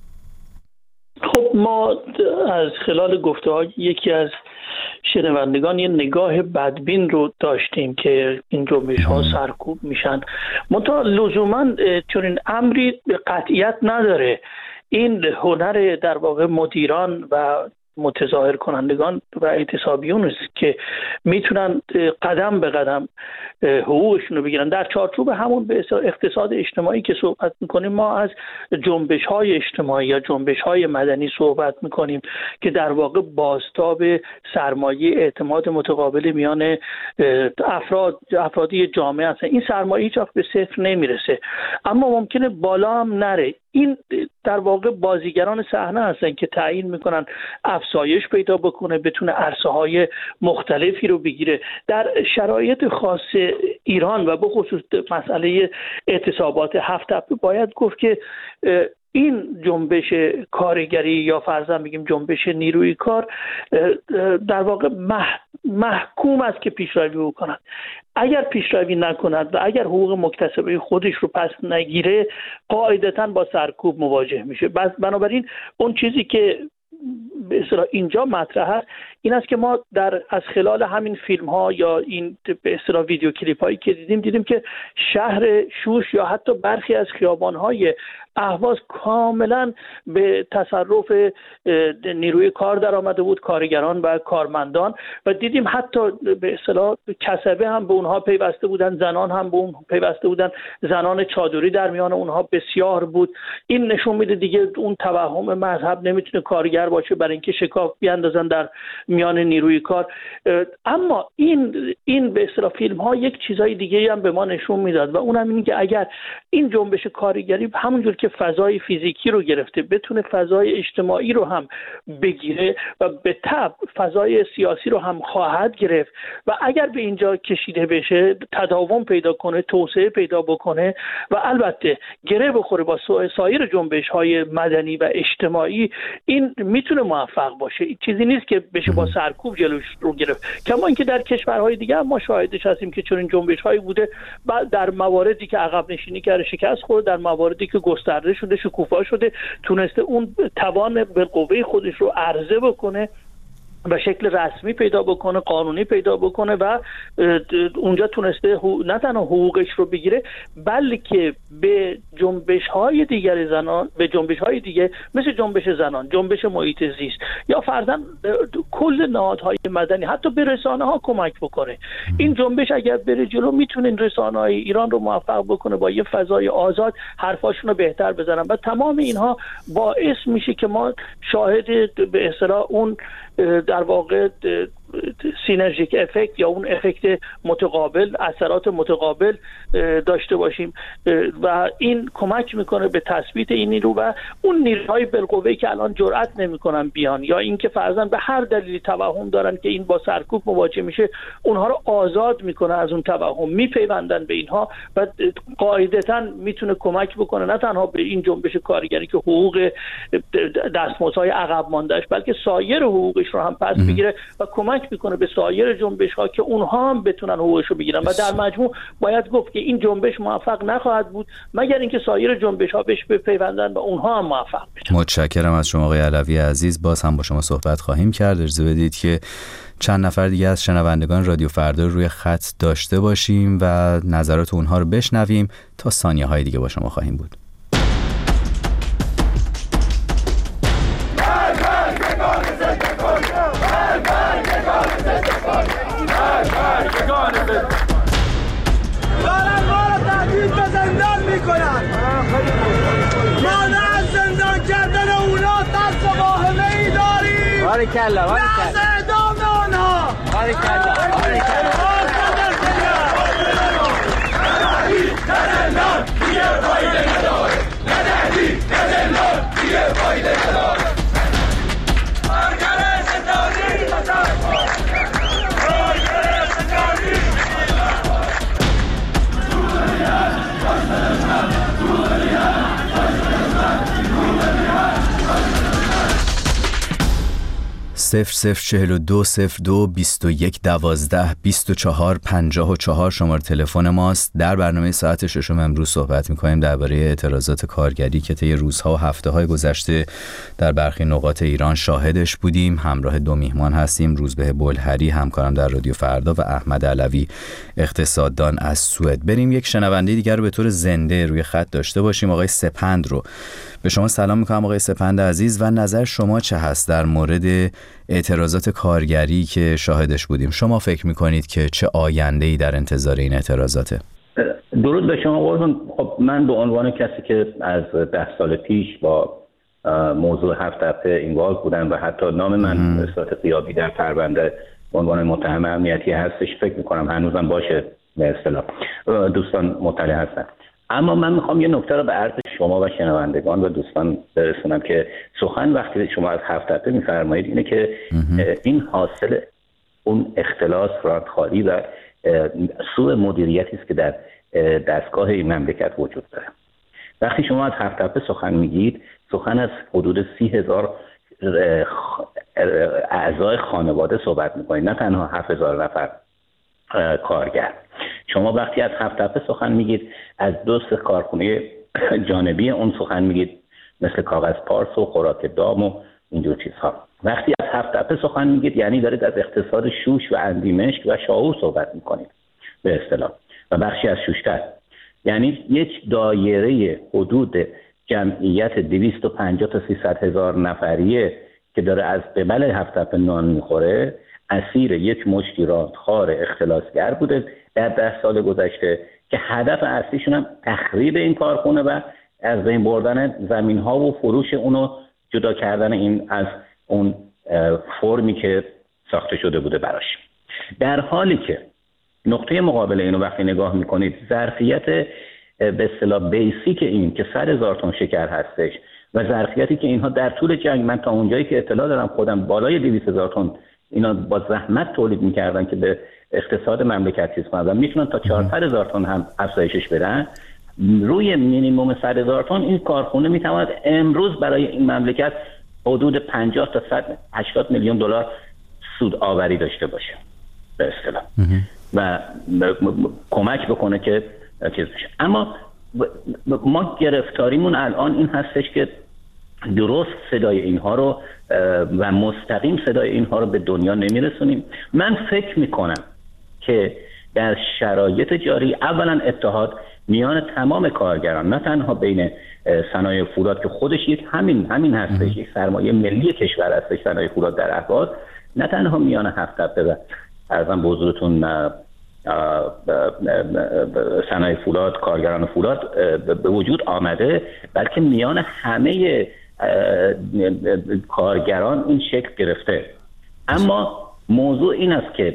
خب ما از خلال گفته‌های یکی از شنوندگان یه نگاه بدبین رو داشتیم که این جنبش‌ها سرکوب میشن. منتها لزوماً چون این امری به قطعیت نداره. این هنر در واقع مدیران و متظاهر کنندگان و اعتصابیون است که میتونن قدم به قدم حقوقشون رو بگیرن. در چارچوب همون به اقتصاد اجتماعی که صحبت میکنیم، ما از جنبش های اجتماعی یا جنبش های مدنی صحبت میکنیم که در واقع بازتاب سرمایه اعتماد متقابل میان افراد افرادی جامعه هستن. این سرمایه هیچ وقت به صفر نمیرسه، اما ممکنه بالا هم نره. این در واقع بازیگران صحنه هستن که تعیین میکنن افزایش پیدا بکنه، بتونه عرصه های مختلفی رو بگیره. در شرایط خاص ایران و به خصوص مسئله اعتصابات هفت تپه باید گفت که این جنبش کارگری یا فرضاً بگیم جنبش نیروی کار در واقع محکوم است که پیشروی بکنند. اگر پیشروی نکند و اگر حقوق مکتسبه خودش رو پس نگیره، قاعدتاً با سرکوب مواجه میشه. بس بنابراین اون چیزی که به اصطلاح اینجا مطرح است این است که ما در از خلال همین فیلم ها یا این به اصطلاح ویدیو کلیپ هایی که دیدیم دیدیم که شهر شوش یا حتی برخی از خیابان های اهواز کاملا به تصرف نیروی کار در آمده بود، کارگران و کارمندان، و دیدیم حتی به اصطلاح کسبه هم به اونها پیوسته بودن، زنان هم به اون پیوسته بودن، زنان چادری در میان اونها بسیار بود. این نشون میده دیگه اون توهم مذهب نمیتونه کارگر باشه برای اینکه شکاف بیاندازن در میان نیروی کار. اما این این به اصطلاح فیلم ها یک چیزای دیگه هم به ما نشون میداد و اونم اینه که اگر این جنبش کارگری همونجور که فضای فیزیکی رو گرفته بتونه فضای اجتماعی رو هم بگیره و به تبع فضای سیاسی رو هم خواهد گرفت و اگر به اینجا کشیده بشه تداوم پیدا کنه، توسعه پیدا بکنه و البته گره بخوره با سایر جنبش های مدنی و اجتماعی، این میتونه موفق باشه. این چیزی نیست که بشه با سرکوب جلوش رو گرفت. کما اینکه در کشورهای دیگه ما شاهدش هستیم که چنین جنبش هایی بوده در مواردی که عقب نشینی کرده شکست خورده، در مواردی که گسترده شده شکوفا شده تونسته اون توان بالقوه خودش رو عرضه بکنه و شکل رسمی پیدا بکنه، قانونی پیدا بکنه و اونجا تونسته نه تنها حقوقش رو بگیره بلکه به جنبش های دیگر زنان، به جنبش های دیگه مثل جنبش زنان، جنبش محیط زیست یا فرضاً کل نهادهای مدنی، حتی به رسانه ها کمک بکنه. این جنبش اگر بره جلو میتونه این رسانه های ایران رو موفق بکنه با یه فضای آزاد حرفاشون رو بهتر بزنن و تمام اینها باعث میشه که ما شاهد به اصطلاح اون در واقع سینرژیک افکت یا اون افکت متقابل، اثرات متقابل داشته باشیم و این کمک میکنه به تثبیت این نیرو و اون نیروهای بالقوه‌ای که الان جرئت نمیکنن بیان یا اینکه فرضاً به هر دلیلی توهم دارن که این با سرکوب مواجه میشه، اونها رو آزاد میکنه از اون توهم، میپیوندن به اینها و قاعدتاً میتونه کمک بکنه نه تنها به این جنبش کارگری که حقوق دستمزدهای عقب ماندهش بلکه سایر حقوقش رو هم پس بگیره و کمک میکنه به سایر جنبش ها که اونها هم بتونن حقوقش رو بگیرن و در مجموع باید گفت که این جنبش موفق نخواهد بود مگر اینکه سایر جنبش ها بهش بپیوندن و اونها هم موفق بشن. متشکرم از شما آقای علوی عزیز. باز هم با شما صحبت خواهیم کرد. اجازه بدید که چند نفر دیگه از شنوندگان رادیو فردا روی خط داشته باشیم و نظرات اونها رو بشنویم. تا ثانیه های دیگه با شما خواهیم بود. دارن ما رو تهدید به زندان میکنن. ما نه از زندان کردن اونا دست و واهمه ای داریم، باریکلا باریکلا نه از اعدام آنها. باریکلا باریکلا صفر صفر چهل و دو صفر دو بیست و یک دوازده بیست و چهار پنجاه و چهار شماره تلفن ماست. در برنامه ساعت ششم امروز صحبت می‌کنیم درباره اعتراضات کارگری که طی روزها و هفته‌های گذشته در برخی نقاط ایران شاهدش بودیم. همراه دو میهمان هستیم، روزبه بلهری همکارم در رادیو فردا و احمد علوی اقتصاددان از سوئد. بریم یک شنونده دیگر رو به طور زنده روی خط داشته باشیم. آقای سپند رو به شما سلام می‌کنم آقای سپند عزیز و نظر شما چه هست در مورد اعتراضات کارگری که شاهدش بودیم؟ شما فکر میکنید که چه آینده‌ای در انتظار این اعتراضاته؟ درود به شما قربان. خب من به عنوان کسی که از ده سال پیش با موضوع هفت تپه اینوالو بودم و حتی نام من به صورت غیابی در پرونده به عنوان متهم امنیتی هستش، فکر میکنم هنوزم باشه به اصطلاح دوستان مطلع هستن. اما من میخوام یه نکته رو به عرض شما و شنوندگان و دوستان برسونم که سخن وقتی شما از هفت تپه میفرمایید اینه که این حاصل اون اختلاس، رانتخواری و سوء مدیریتی است که در دستگاه این مملکت وجود داره. وقتی شما از هفت تپه سخن میگید، سخن از حدود سی هزار اعضای خانواده صحبت میکنید، نه تنها هفت هزار نفر کارگر. شما وقتی از هفت تپه سخن میگید، از دو سه کارخونه جانبی اون سخن میگید، مثل کاغذ پارس و خوراک دام و اینجور چیزها. وقتی از هفت تپه سخن میگید یعنی دارید از اقتصاد شوش و اندیمشک و شاهور صحبت میکنید به اصطلاح و بخشی از شوشتر. یعنی یک دایره حدود جمعیت دویست و پنجاه تا سیصد هزار نفریه که داره از قبل هفت تپه نان میخوره، اسیر یک مشتی راندخوار اختلاسگر بوده در ده سال گذشته که هدف اصلیشون هم تخریب این کارخونه و از بین بردن زمین ها و فروش اونو جدا کردن این از اون فرمی که ساخته شده بوده براش. در حالی که نقطه مقابل اینو وقتی نگاه میکنید ظرفیت به اصطلاح بیسیک این که صد هزار تن شکر هستش و ظرفیتی که اینها در طول جنگ، من تا اونجایی که اطلاع دارم خودم بالای دویست هزار تن اینا با زحمت تولید میکردن که به اقتصاد مملکت چیز کنن و میتونن تا چهارصد هزار تن هم افزایشش بدن. روی مینیمم صد هزار تن این کارخونه میتواند امروز برای این مملکت حدود پنجاه تا صد هشتاد میلیون دلار سود آوری داشته باشه به اصطلاح و کمک بکنه که چیز بشه. اما ما گرفتاریمون الان این هستش که درست صدای اینها رو و مستقیم صدای اینها رو به دنیا نمیرسونیم. من فکر میکنم که در شرایط جاری اولا اتحاد میان تمام کارگران، نه تنها بین صنایع فولاد که خودش یک همین همین هستش، یک سرمایه ملی کشور هستش صنایع فولاد در اهواز، نه تنها میان هفت تپه و ارزم به حضورتون صنایع فولاد، کارگران فولاد به وجود آمده، بلکه میان همه کارگران این شکل گرفته. اما موضوع این است که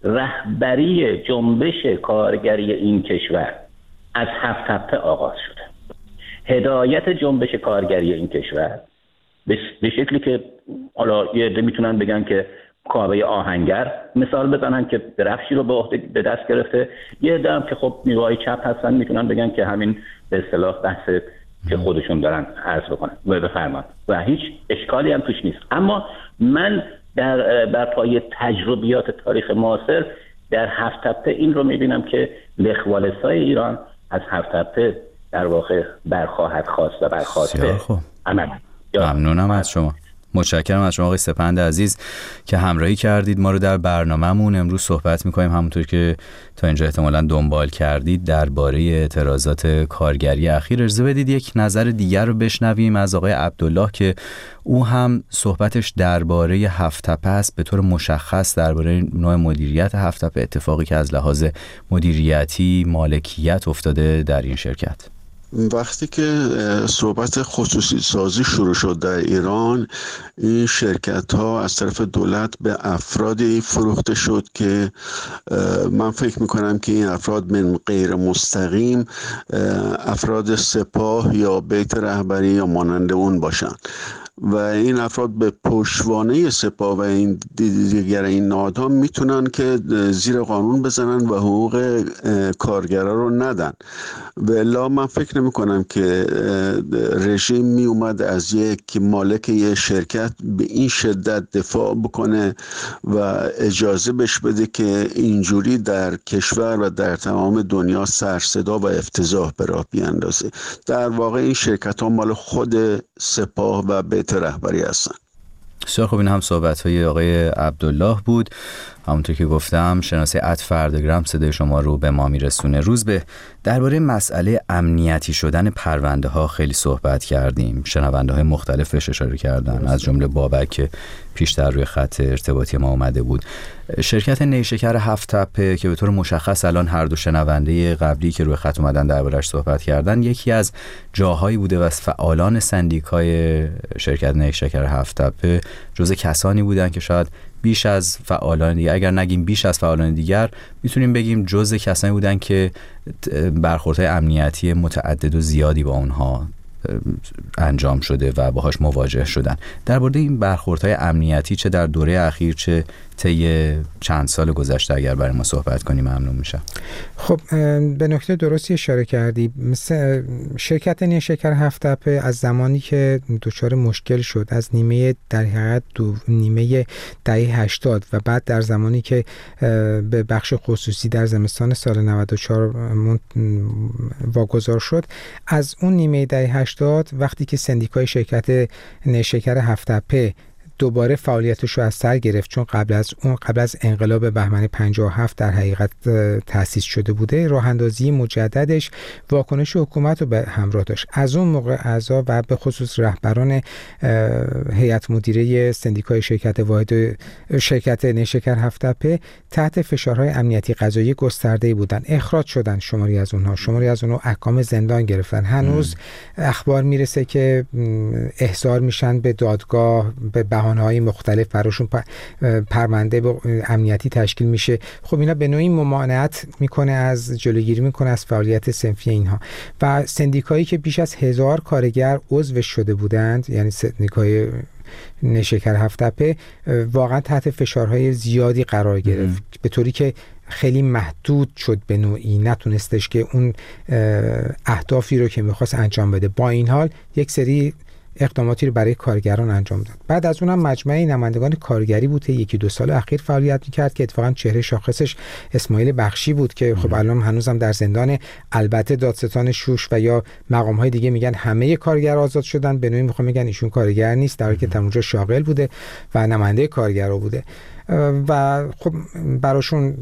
رهبری جنبش کارگری این کشور از هفت تپه آغاز شده. هدایت جنبش کارگری این کشور به شکلی که حالا یه عده میتونن بگن که کاوه آهنگر مثال بزنن که درفشی رو به عهده به دست گرفته، یه عده هم که خب نیروهای چپ هستن میتونن بگن که همین به اصطلاح بحث که خودشون دارن عرض بکنن و بفرمان و هیچ اشکالی هم توش نیست. اما من در بر پایه تجربیات تاریخ معاصر در هفت تپه این رو میبینم که لخوالسای ایران از هفت تپه در واقع برخواهد خواست و برخواسته عمل. ممنونم از شما. متشکرم از شما آقای سپند عزیز که همراهی کردید ما رو در برنامه‌مون. امروز صحبت می‌کنیم همونطور که تا اینجا احتمالاً دنبال کردید درباره اعتراضات کارگری اخیر. اجازه بدید یک نظر دیگر رو بشنویم از آقای عبدالله که او هم صحبتش درباره هفت تپه است، به طور مشخص درباره نوع مدیریت هفت تپه، اتفاقی که از لحاظ مدیریتی مالکیت افتاده در این شرکت. وقتی که صحبت خصوصی سازی شروع شد در ایران، این شرکت ها از طرف دولت به افرادی فروخته شد که من فکر میکنم که این افراد من غیر مستقیم افراد سپاه یا بیت رهبری یا مانند اون باشن و این افراد به پشتوانه سپاه و این دیگر این نهادها میتونن که زیر قانون بزنن و حقوق کارگرا رو ندن. والا من فکر نمی کنم که رژیم می اومد از یک مالک یک شرکت به این شدت دفاع بکنه و اجازه بهش بده که اینجوری در کشور و در تمام دنیا سر صدا و افتضاح به راه بیاندازه. در واقع این شرکت ها مال خود سپاه و بیت رهبری هستن. بسیار خوب. این هم صحبت های آقای عبدالله بود. همونطور که گفتم شناسه ات فردگرام صدای شما رو به ما میرسونه. روز به درباره مسئله امنیتی شدن پرونده ها خیلی صحبت کردیم. شنونده های مختلف بهش اشاره کردن، از جمله بابک که پیشتر روی خط ارتباطی ما اومده بود. شرکت نیشکر هفت تپه که به طور مشخص الان هر دو شنونده قبلی که روی خط اومدن دربارش صحبت کردن یکی از جاهایی بوده و از فعالان سندیکای شرکت نیشکر هفت تپه جزء کسانی بودن که شاید بیش از فعالان دیگر، اگر نگیم بیش از فعالان دیگر، میتونیم بگیم جزء کسانی بودن که برخوردهای امنیتی متعدد و زیادی با اونها انجام شده و باهاش مواجه شدن. درباره این برخوردهای امنیتی چه در دوره اخیر چه طی چند سال گذشته اگر برای ما صحبت کنی ممنون میشم. خب به نکته درستی اشاره کردی. مثل شرکت نیشکر هفت تپه از زمانی که دچار مشکل شد از نیمه در حقیقت دو نیمه دهه هشتاد و بعد در زمانی که به بخش خصوصی در زمستان سال نود و چهار واگذار شد، از اون نیمه دهه هشتاد وقتی که سندیکای شرکت نیشکر هفت تپه دوباره فعالیتش رو از سر گرفت، چون قبل از اون قبل از انقلاب بهمن پنجاه و هفت در حقیقت تأسیس شده بوده، راه اندازی مجددش واکنش حکومت رو به همراه داشت. از اون موقع اعضا و به خصوص رهبران هیئت مدیره سندیکای شرکت واحد شرکت نیشکر هفت تپه تحت فشارهای امنیتی قضایی گسترده‌ای بودن، اخراج شدن شماری از اونها، شماری از اونها احکام زندان گرفتن. هنوز ام. اخبار میرسه که احضار میشن به دادگاه، به های مختلف براشون پرونده امنیتی تشکیل میشه. خب اینا به نوعی ممانعت میکنه، از جلوگیری میکنه از فعالیت صنفی اینها. و سندیکایی که بیش از هزار کارگر عضو شده بودند، یعنی سندیکای نیشکر هفت تپه، واقعا تحت فشارهای زیادی قرار گرفت به طوری که خیلی محدود شد، به نوعی نتونستش که اون اهدافی رو که میخواست انجام بده. با این حال یک سری اقداماتی رو برای کارگران انجام داد. بعد از اونم مجمع نمایندگان کارگری بود که یکی دو سال اخیر فعالیت می‌کرد که اتفاقا چهره شاخصش اسماعیل بخشی بود که خب الان هنوزم در زندان. البته دادستان شوش و یا مقام‌های دیگه میگن همه کارگر آزاد شدن، به نوعی میخوام میگن ایشون کارگر نیست، در حالی که اونجا شاغل بوده و نماینده کارگرا بوده و خب براشون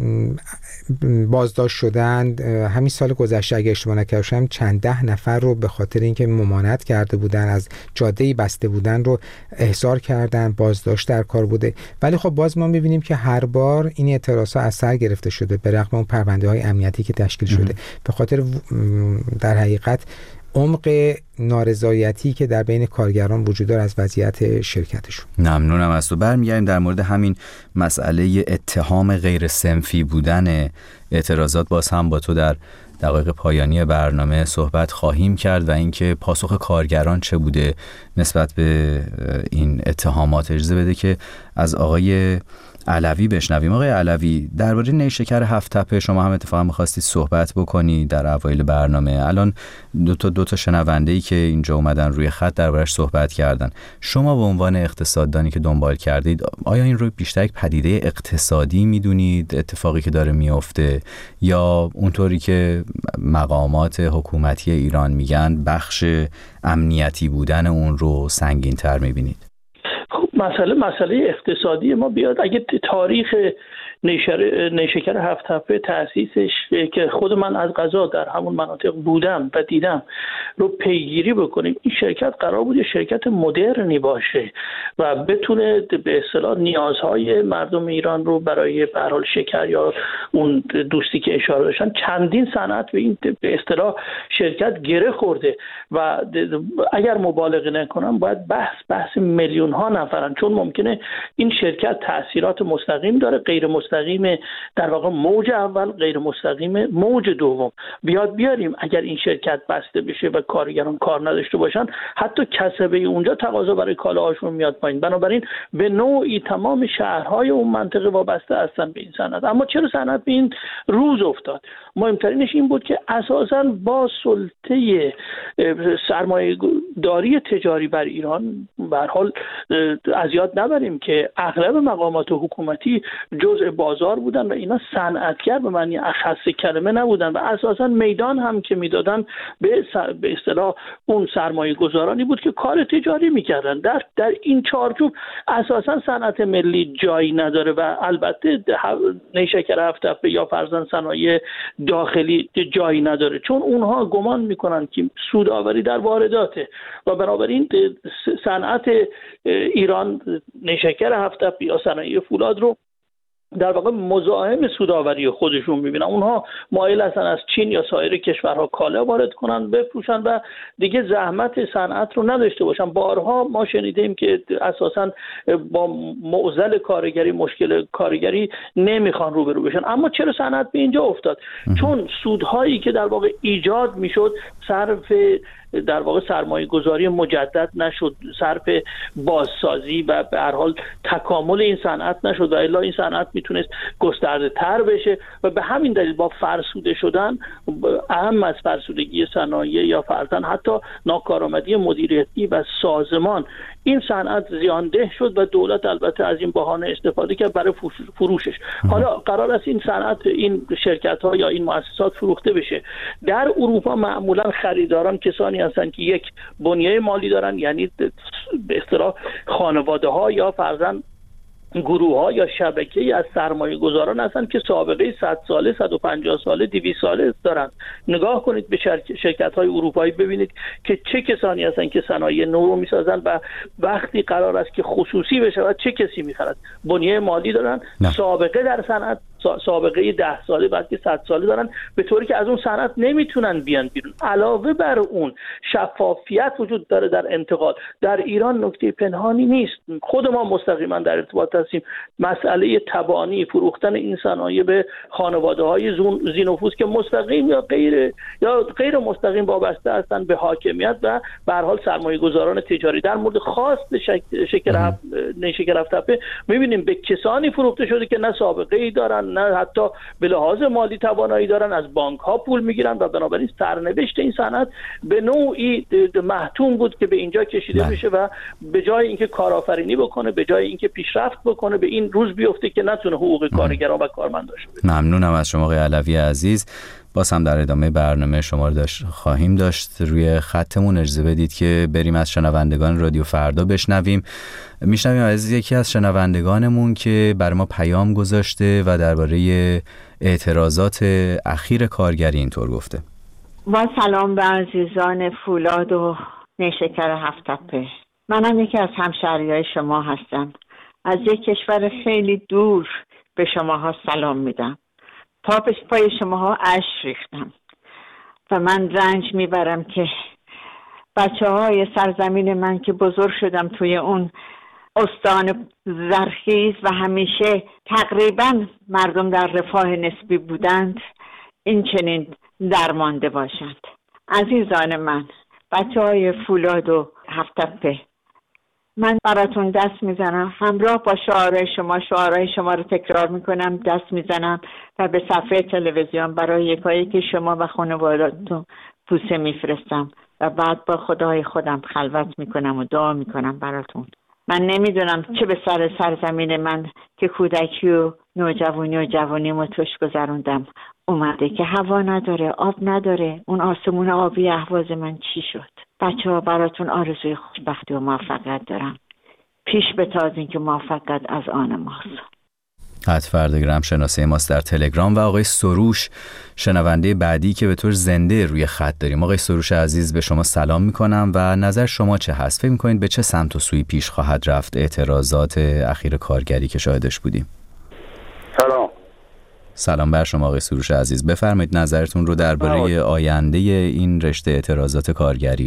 بازداشت شدند. همین سال گذشته اگه اشتباه نکنم چند ده نفر رو به خاطر اینکه ممانعت کرده بودن، از جاده‌ای بسته بودن، رو احضار کردن، بازداشت در کار بوده. ولی خب باز ما می‌بینیم که هر بار این اعتراضات از سر گرفته شده به رغم اون پرونده‌های امنیتی که تشکیل شده، به خاطر در حقیقت عمق نارضایتی که در بین کارگران وجود داره از وضعیت شرکتشون. ممنونم از تو. برمیگردیم در مورد همین مسئله اتهام غیر صنفی بودن اعتراضات، باز هم با تو در دقایق پایانی برنامه صحبت خواهیم کرد و اینکه پاسخ کارگران چه بوده نسبت به این اتهامات. اجازه بده که از آقای علوی بشنویم. آقای علوی، درباره نیشکر هفت تپه شما هم اتفاقا می‌خواستید صحبت بکنی در اوایل برنامه. الان دو تا دو تا شنونده‌ای که اینجا اومدن روی خط دربارش صحبت کردن. شما به عنوان اقتصاددانی که دنبال کردید، آیا این رو بیشتر یک پدیده اقتصادی می‌دونید اتفاقی که داره میفته، یا اونطوری که مقامات حکومتی ایران میگن بخش امنیتی بودن اون رو سنگین‌تر می‌بینید؟ مسئله مسئله اقتصادی ما بیاد، اگه تاریخ نیشکر هفت تپه تأسیسش که خود من از قضا در همون مناطق بودم و دیدم رو پیگیری بکنیم، این شرکت قرار بود شرکت مدرنی باشه و بتونه به اصطلاح نیازهای مردم ایران رو برای به هر حال شکر یا اون دوستی که اشاره داشتن، چندین صنعت به این به اصطلاح شرکت گره خورده و اگر مبالغه نکنم باید بحث بحث میلیون ها نفرن، چون ممکنه این شرکت تأثیرات مستقیم داره، غیر مستقیم در واقع موج اول، غیر مستقیم موج دوم. بیاد بیاریم اگر این شرکت بسته بشه و کارگران کار نداشته باشن، حتی کسبه اونجا تقاضا برای کالاهاشون میاد پایین. بنابراین به نوعی تمام شهرهای اون منطقه وابسته هستن به این صنعت. اما چرا صنعت به این روز افتاد؟ مهمترینش این بود که اساساً با سلطه سرمایه داری تجاری بر ایران، به هر حال از یاد نبریم که اغلب مقامات حکومتی جزء بازار بودن و اینا صنعتگر به معنی اخص کلمه نبودن و اساساً میدان هم که میدادن به به اصطلاح اون سرمایه گذارانی بود که کار تجاری میکردن. در در این چارچوب اساساً صنعت ملی جایی نداره و البته نیشکر هفت تپه یا فرضاً صنایع داخلی جایی نداره، چون اونها گمان میکنن که سودآوری در وارداته و بنابراین صنعت ایران نیشکر هفت تپه یا صنایع فولاد رو در واقع مزاحم سودآوری خودشون میبینن. اونها مایل هستن از چین یا سایر کشورها کالا وارد کنن، بفروشن و دیگه زحمت صنعت رو نداشته باشن. بارها ما شنیدیم که اساسا با معضل کارگری، مشکل کارگری نمیخوان روبرو بشن. اما چرا صنعت به اینجا افتاد؟ چون سودهایی که در واقع ایجاد میشد صرف در واقع سرمایه گذاری مجدد نشد، صرف بازسازی و به هر حال تکامل این صنعت نشد و الا این صنعت میتونست گسترده تر بشه و به همین دلیل با فرسوده شدن، اهم از فرسودگی صنایع یا فرضاً حتی ناکارآمدی مدیریتی و سازمان، این صنعت زیانده شد و دولت البته از این بهانه استفاده کرد برای فروشش. حالا قرار است این صنعت، این شرکت ها یا این مؤسسات فروخته بشه. در اروپا معمولا خریداران کسانی هستند که یک بنیه مالی دارن، یعنی به اصطلاح خانواده ها یا فرضاً گروه ها یا شبکه‌ای از سرمایه گذاران هستند که سابقه صد ساله، صد و پنجاه ساله، دویست ساله دارند. نگاه کنید به شرکت های اروپایی، ببینید که چه کسانی هستند که صنایع نو رو میسازند و وقتی قرار است که خصوصی بشه چه کسی میخرد. بنیه مالی دارن، نه. سابقه در صنعت، سابقه ده ساله بلکه صد ساله دارن، به طوری که از اون صنعت نمیتونن بیان بیرون. علاوه بر اون شفافیت وجود داره در انتقال. در ایران نکته پنهانی نیست، خود ما مستقیما در ارتباط هستیم. مسئله تبانی فروختن این صنایع به خانواده‌های ذی‌نفوذ که مستقیم یا غیر یا غیر مستقیم وابسته هستند به حاکمیت و به هر حال سرمایه‌گذاران تجاری، در مورد خاص شکر نیشکر هفت‌تپه می‌بینیم به کسانی فروخته شده که نه سابقه‌ای دارن، نه حتی به لحاظ مالی توانایی دارن، از بانک ها پول میگیرن و بنابراین سرنوشت این صنعت به نوعی محتوم بود که به اینجا کشیده بشه و به جای اینکه کارآفرینی بکنه، به جای اینکه پیشرفت بکنه، به این روز بیفته که نتونه حقوق کارگران و کارمنداش بده. ممنونم از شما آقای علوی عزیز. باز هم در ادامه برنامه شما رو داشت خواهیم داشت. روی خطمون اجازه بدید که بریم از شنوندگان رادیو فردا بشنویم. میشنویم از یکی از شنوندگانمون که بر ما پیام گذاشته و درباره اعتراضات اخیر کارگری اینطور گفته. با سلام به عزیزان فولاد و نیشکر هفت‌تپه. منم یکی از همشهریای شما هستم. از یک کشور خیلی دور به شماها سلام میدم. پاپش پای شماها اشک ریختم و من رنج میبرم که بچه های سرزمین من که بزرگ شدم توی اون استان زرخیز و همیشه تقریبا مردم در رفاه نسبی بودند، این چنین درمانده باشند. عزیزان من، بچه های فولاد و هفت‌تپه، من براتون دست میزنم، همراه با شعارهای شما شعارهای شما رو تکرار میکنم، دست میزنم و به صفحه تلویزیون برای یکایی که شما و خانواده‌تون بوسه میفرستم و بعد با خدای خودم خلوت میکنم و دعا میکنم براتون. من نمیدونم چه به سر سرزمین من که کودکی و نوجوانی و جوانیمو توش گذروندم اومده که هوا نداره، آب نداره، اون آسمون آبی اهواز من چی شد؟ بچه ها براتون آرزوی خوشبختی و موفقیت دارم. پیش بتازین که موفقیت از آن ماست. حتفردگرام شناسه ماست در تلگرام و آقای سروش شنونده بعدی که به طور زنده روی خط داریم. آقای سروش عزیز به شما سلام میکنم و نظر شما چه هست؟ فکر میکنید به چه سمت و سوی پیش خواهد رفت اعتراضات اخیر کارگری که شاهدش بودیم؟ سلام. سلام بر شما آقای سروش عزیز. بفرمایید نظرتون رو درباره آینده این رشته اعتراضات کارگری.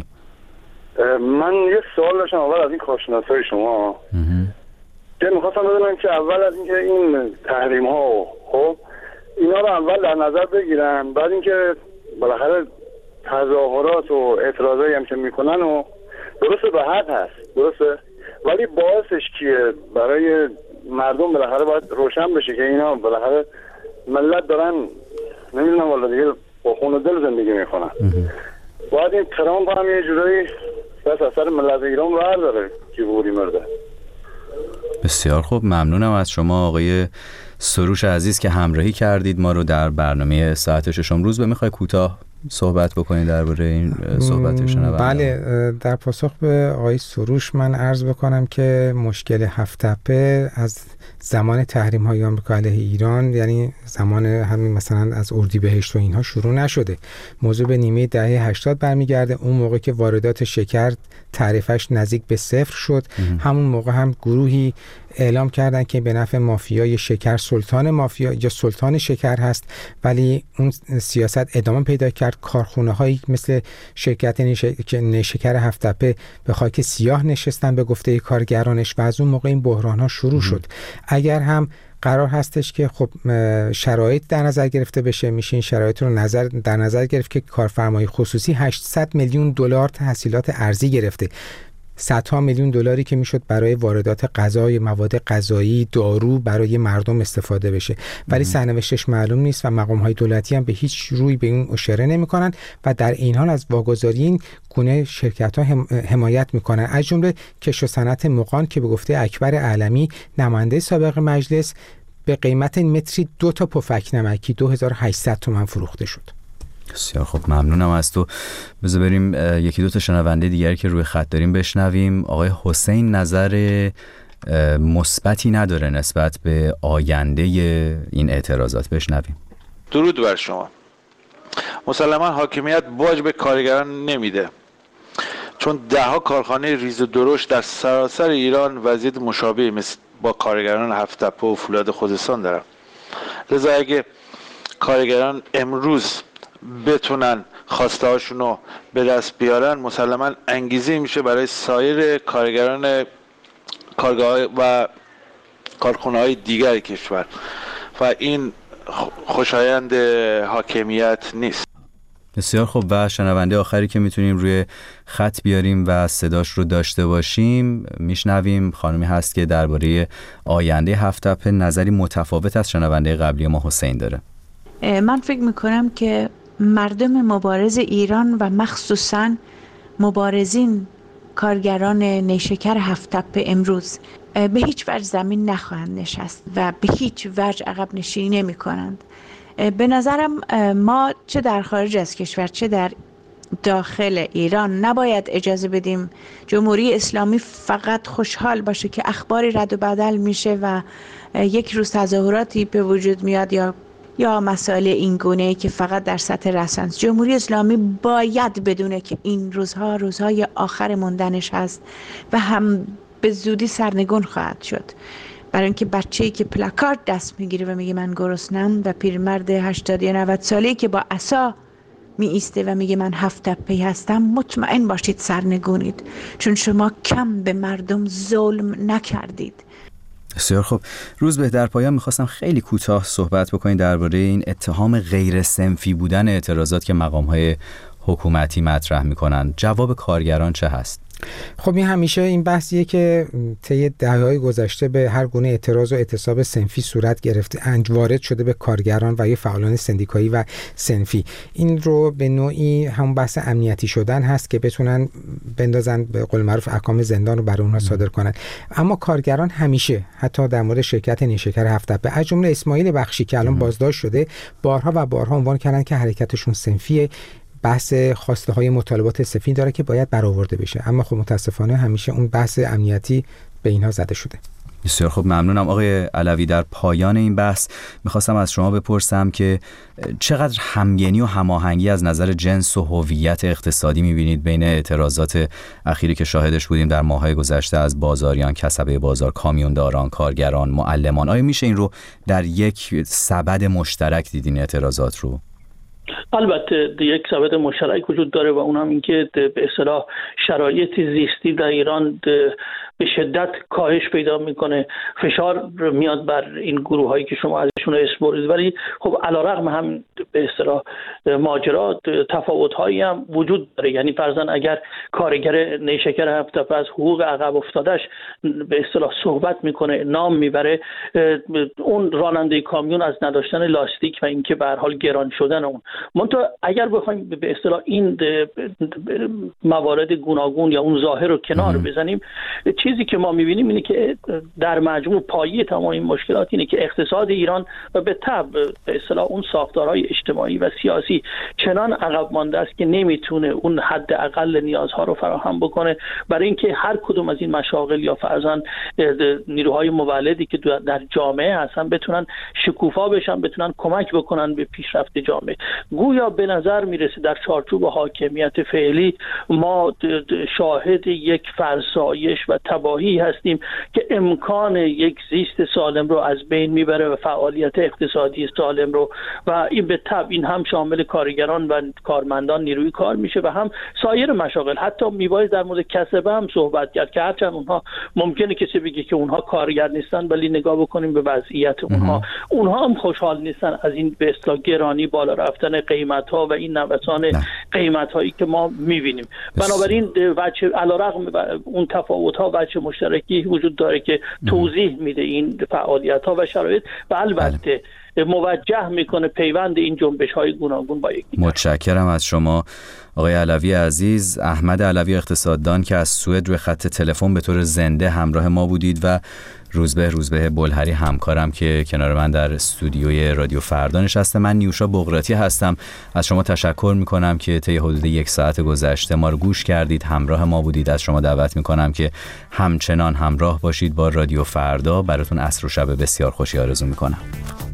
من یه سوال داشتم اول از این کارشناسای شما که میخواستم بدونم که اول از اینکه این تحریم ها خب اینا رو اول در نظر بگیرن، بعد اینکه بالاخره تظاهرات و اعتراضایی هم که میکنن و درسته به حد هست درسته، ولی باعثش کیه؟ برای مردم بالاخره باید روشن بشه که اینا بالاخره ملت دارن نمیدونم والا دیگه با خون و دل زندگی میکنن. باید این ترامپ هم یه جورایی دست از سر ملت ایران برداره که بوری مرده. بسیار خوب، ممنونم از شما آقای سروش عزیز که همراهی کردید ما رو در برنامه ساعت ششم. روز به میخوای کوتاه صحبت بکنید درباره این صحبت شنونده؟ بله، در پاسخ به آقای سروش من عرض بکنم که مشکل هفت‌تپه از زمان تحریم های آمریکا علیه ایران، یعنی زمان همین مثلا از اردیبهشت و اینها شروع نشده. موضوع به نیمه دهه هشتاد برمیگرده، اون موقع که واردات شکر تعرفش نزدیک به صفر شد. همون موقع هم گروهی اعلام کردن که به نفع مافیای شکر سلطان مافیا یا سلطان شکر هست، ولی اون سیاست ادامه پیدا کرد. کارخونه هایی مثل شرکت نیشکر هفت‌تپه به خاک سیاه نشستن به گفته کارگرانش و از اون موقع این بحران ها شروع شد. اگر هم قرار هستش که خب شرایط در نظر گرفته بشه. میشه این شرایط رو نظر در نظر گرفت که کارفرمای خصوصی هشتصد میلیون دلار تحصیلات ارزی گرفته، صدها میلیون دلاری که میشد برای واردات غذای، مواد غذایی، دارو برای مردم استفاده بشه، ولی سرنوشتش معلوم نیست و مقام‌های دولتی هم به هیچ روی به این اشاره نمی‌کنن و در این حال از واگذاری این گونه شرکت‌ها هم حمایت می‌کنن، از جمله کشت و صنعت مغان که به گفته اکبر اعلمی نماینده سابق مجلس به قیمت متری دو تا پفک نمکی دو هزار و هشتصد تومان فروخته شد. بسیار خب، ممنونم از تو. بذار بریم یکی دو تا شنونده دیگری که روی خط داریم بشنویم. آقای حسین نظر مثبتی نداره نسبت به آینده این اعتراضات، بشنویم. درود بر شما. مسلما حاکمیت باج به کارگران نمیده، چون دهها کارخانه ریز و درشت در سراسر ایران وضعیت مشابهی مثل با کارگران هفت تپه و فولاد خوزستان دارن. لذا اگه کارگران امروز بتونن خواسته هاشون رو به دست بیارن، مسلما انگیزه میشه برای سایر کارگران کارگاه و کارخانه های دیگر کشور و این خوشایند حاکمیت نیست. بسیار خوب. و شنونده آخری که میتونیم روی خط بیاریم و صداش رو داشته باشیم میشنویم، خانمی هست که درباره آینده هفت تپه نظری متفاوت از شنونده قبلی ما حسین داره. من فکر میکنم که مردم مبارز ایران و مخصوصاً مبارزین کارگران نیشکر هفت تپه امروز به هیچ وجه زمین نخواهند نشست و به هیچ وجه عقب نشینی نمی کنند. به نظرم ما چه در خارج از کشور چه در داخل ایران نباید اجازه بدیم جمهوری اسلامی فقط خوشحال باشه که اخباری رد و بدل میشه و یک روز تظاهراتی به وجود میاد یا یا مسائل این گونه‌ای که فقط در سطح رسانه. جمهوری اسلامی باید بدونه که این روزها روزهای آخر موندنش هست و هم به زودی سرنگون خواهد شد، برای اینکه بچه‌ای که پلاکارد دست میگیره و میگه من گرسنم و پیرمرد هشتاد یا نود ساله‌ای که با عصا می ایسته و میگه من هفت تپه‌ای هستم، مطمئن باشید سرنگونید، چون شما کم به مردم ظلم نکردید. بسیار خب. روز به در پایان میخواستم خیلی کوتاه صحبت بکنید درباره این اتهام غیر صنفی بودن اعتراضات که مقام‌های حکومتی مطرح میکنن. جواب کارگران چه هست؟ خب این همیشه این بحثیه که طی دهه‌های گذشته به هر گونه اعتراض و اعتصاب صنفی صورت گرفته، وارد شده به کارگران و یا فعالان سندیکایی و صنفی. این رو به نوعی هم بحث امنیتی شدن هست که بتونن بندازن به قول معروف احکام زندان رو برای اونها صادر کنن. اما کارگران همیشه حتی در مورد شرکت نیشکر هفت تپه از جمله اسماعیل بخشی که الان بازداشت شده بارها و بارها عنوان کردن که حرکتشون صنفیه، بحث خواسته های مطالبات صنفی داره که باید برآورده بشه، اما خب متاسفانه همیشه اون بحث امنیتی به اینها زده شده. بسیار خب، ممنونم آقای علوی. در پایان این بحث میخواستم از شما بپرسم که چقدر همگنی و هماهنگی از نظر جنس و هویت اقتصادی میبینید بین اعتراضات اخیری که شاهدش بودیم در ماه‌های گذشته از بازاریان، کسبه بازار، کامیونداران، کارگران، معلمان؟ آیا میشه این رو در یک سبد مشترک دیدین اعتراضات رو؟ البته یک سبب مشترک وجود داره و اون هم این که به اصطلاح شرایط زیستی در ایران به شدت کاهش پیدا میکنه، فشار میاد بر این گروه هایی که شما ازشون اسم برید، ولی خب علیرغم هم به اصطلاح ماجرات تفاوت هایی هم وجود داره. یعنی فرضاً اگر کارگر نیشکر هفت تپه از حقوق عقب افتادش به اصطلاح صحبت میکنه، نام میبره، اون راننده کامیون از نداشتن لاستیک و اینکه به هر حال گران شدن اون. منتها اگر بخوایم به اصطلاح این موارد گوناگون یا اون ظاهر رو کنار بزنیم، چیزی که ما میبینیم اینه که در مجموع پایه تمام این مشکلات اینه که اقتصاد ایران و به تبع به اصطلاح اون ساختارهای اجتماعی و سیاسی چنان عقب مانده است که نمیتونه اون حد اقل نیازها رو فراهم بکنه برای اینکه هر کدوم از این مشاغل یا فرضاً نیروهای مولدی که در جامعه هستن بتونن شکوفا بشن، بتونن کمک بکنن به پیشرفت جامعه. گویا به نظر میرسه در چارچوب حاکمیت فعلی ما شاهد یک فرسایش و تباهی هستیم که امکان یک زیست سالم رو از بین میبره و فعالیت فعالیت اقتصادی سالم رو و این به تبع این هم شامل کارگران و کارمندان نیروی کار میشه و هم سایر مشاغل. حتی میباید در مورد کسبه هم صحبت کرد که هرچند اونها ممکنه کسی بگه که اونها کارگر نیستن، ولی نگاه بکنیم به وضعیت اونها، اونها هم خوشحال نیستن از این به اصطلاح گرانی بالا رفتن قیمت ها و این نوسان قیمت هایی که ما میبینیم. بنابراین وجه علیرغم اون تفاوت ها وجه مشترکی وجود داره که توضیح میده این فعالیت ها و شرایط و البته موجه میکنه پیوند این جنبش های گوناگون با یکی. متشکرم از شما آقای علوی عزیز. احمد علوی اقتصاددان که از سوئد روی خط تلفن به طور زنده همراه ما بودید و روزبه روزبه بلهری همکارم که کنار من در استودیوی رادیو فردا نشسته. من نیوشا بغراتی هستم. از شما تشکر میکنم که طی حدود یک ساعت گذشته ما رو گوش کردید، همراه ما بودید. از شما دعوت میکنم که همچنان همراه باشید با رادیو فردا. براتون عصر و شب بسیار خوشی آرزو میکنم.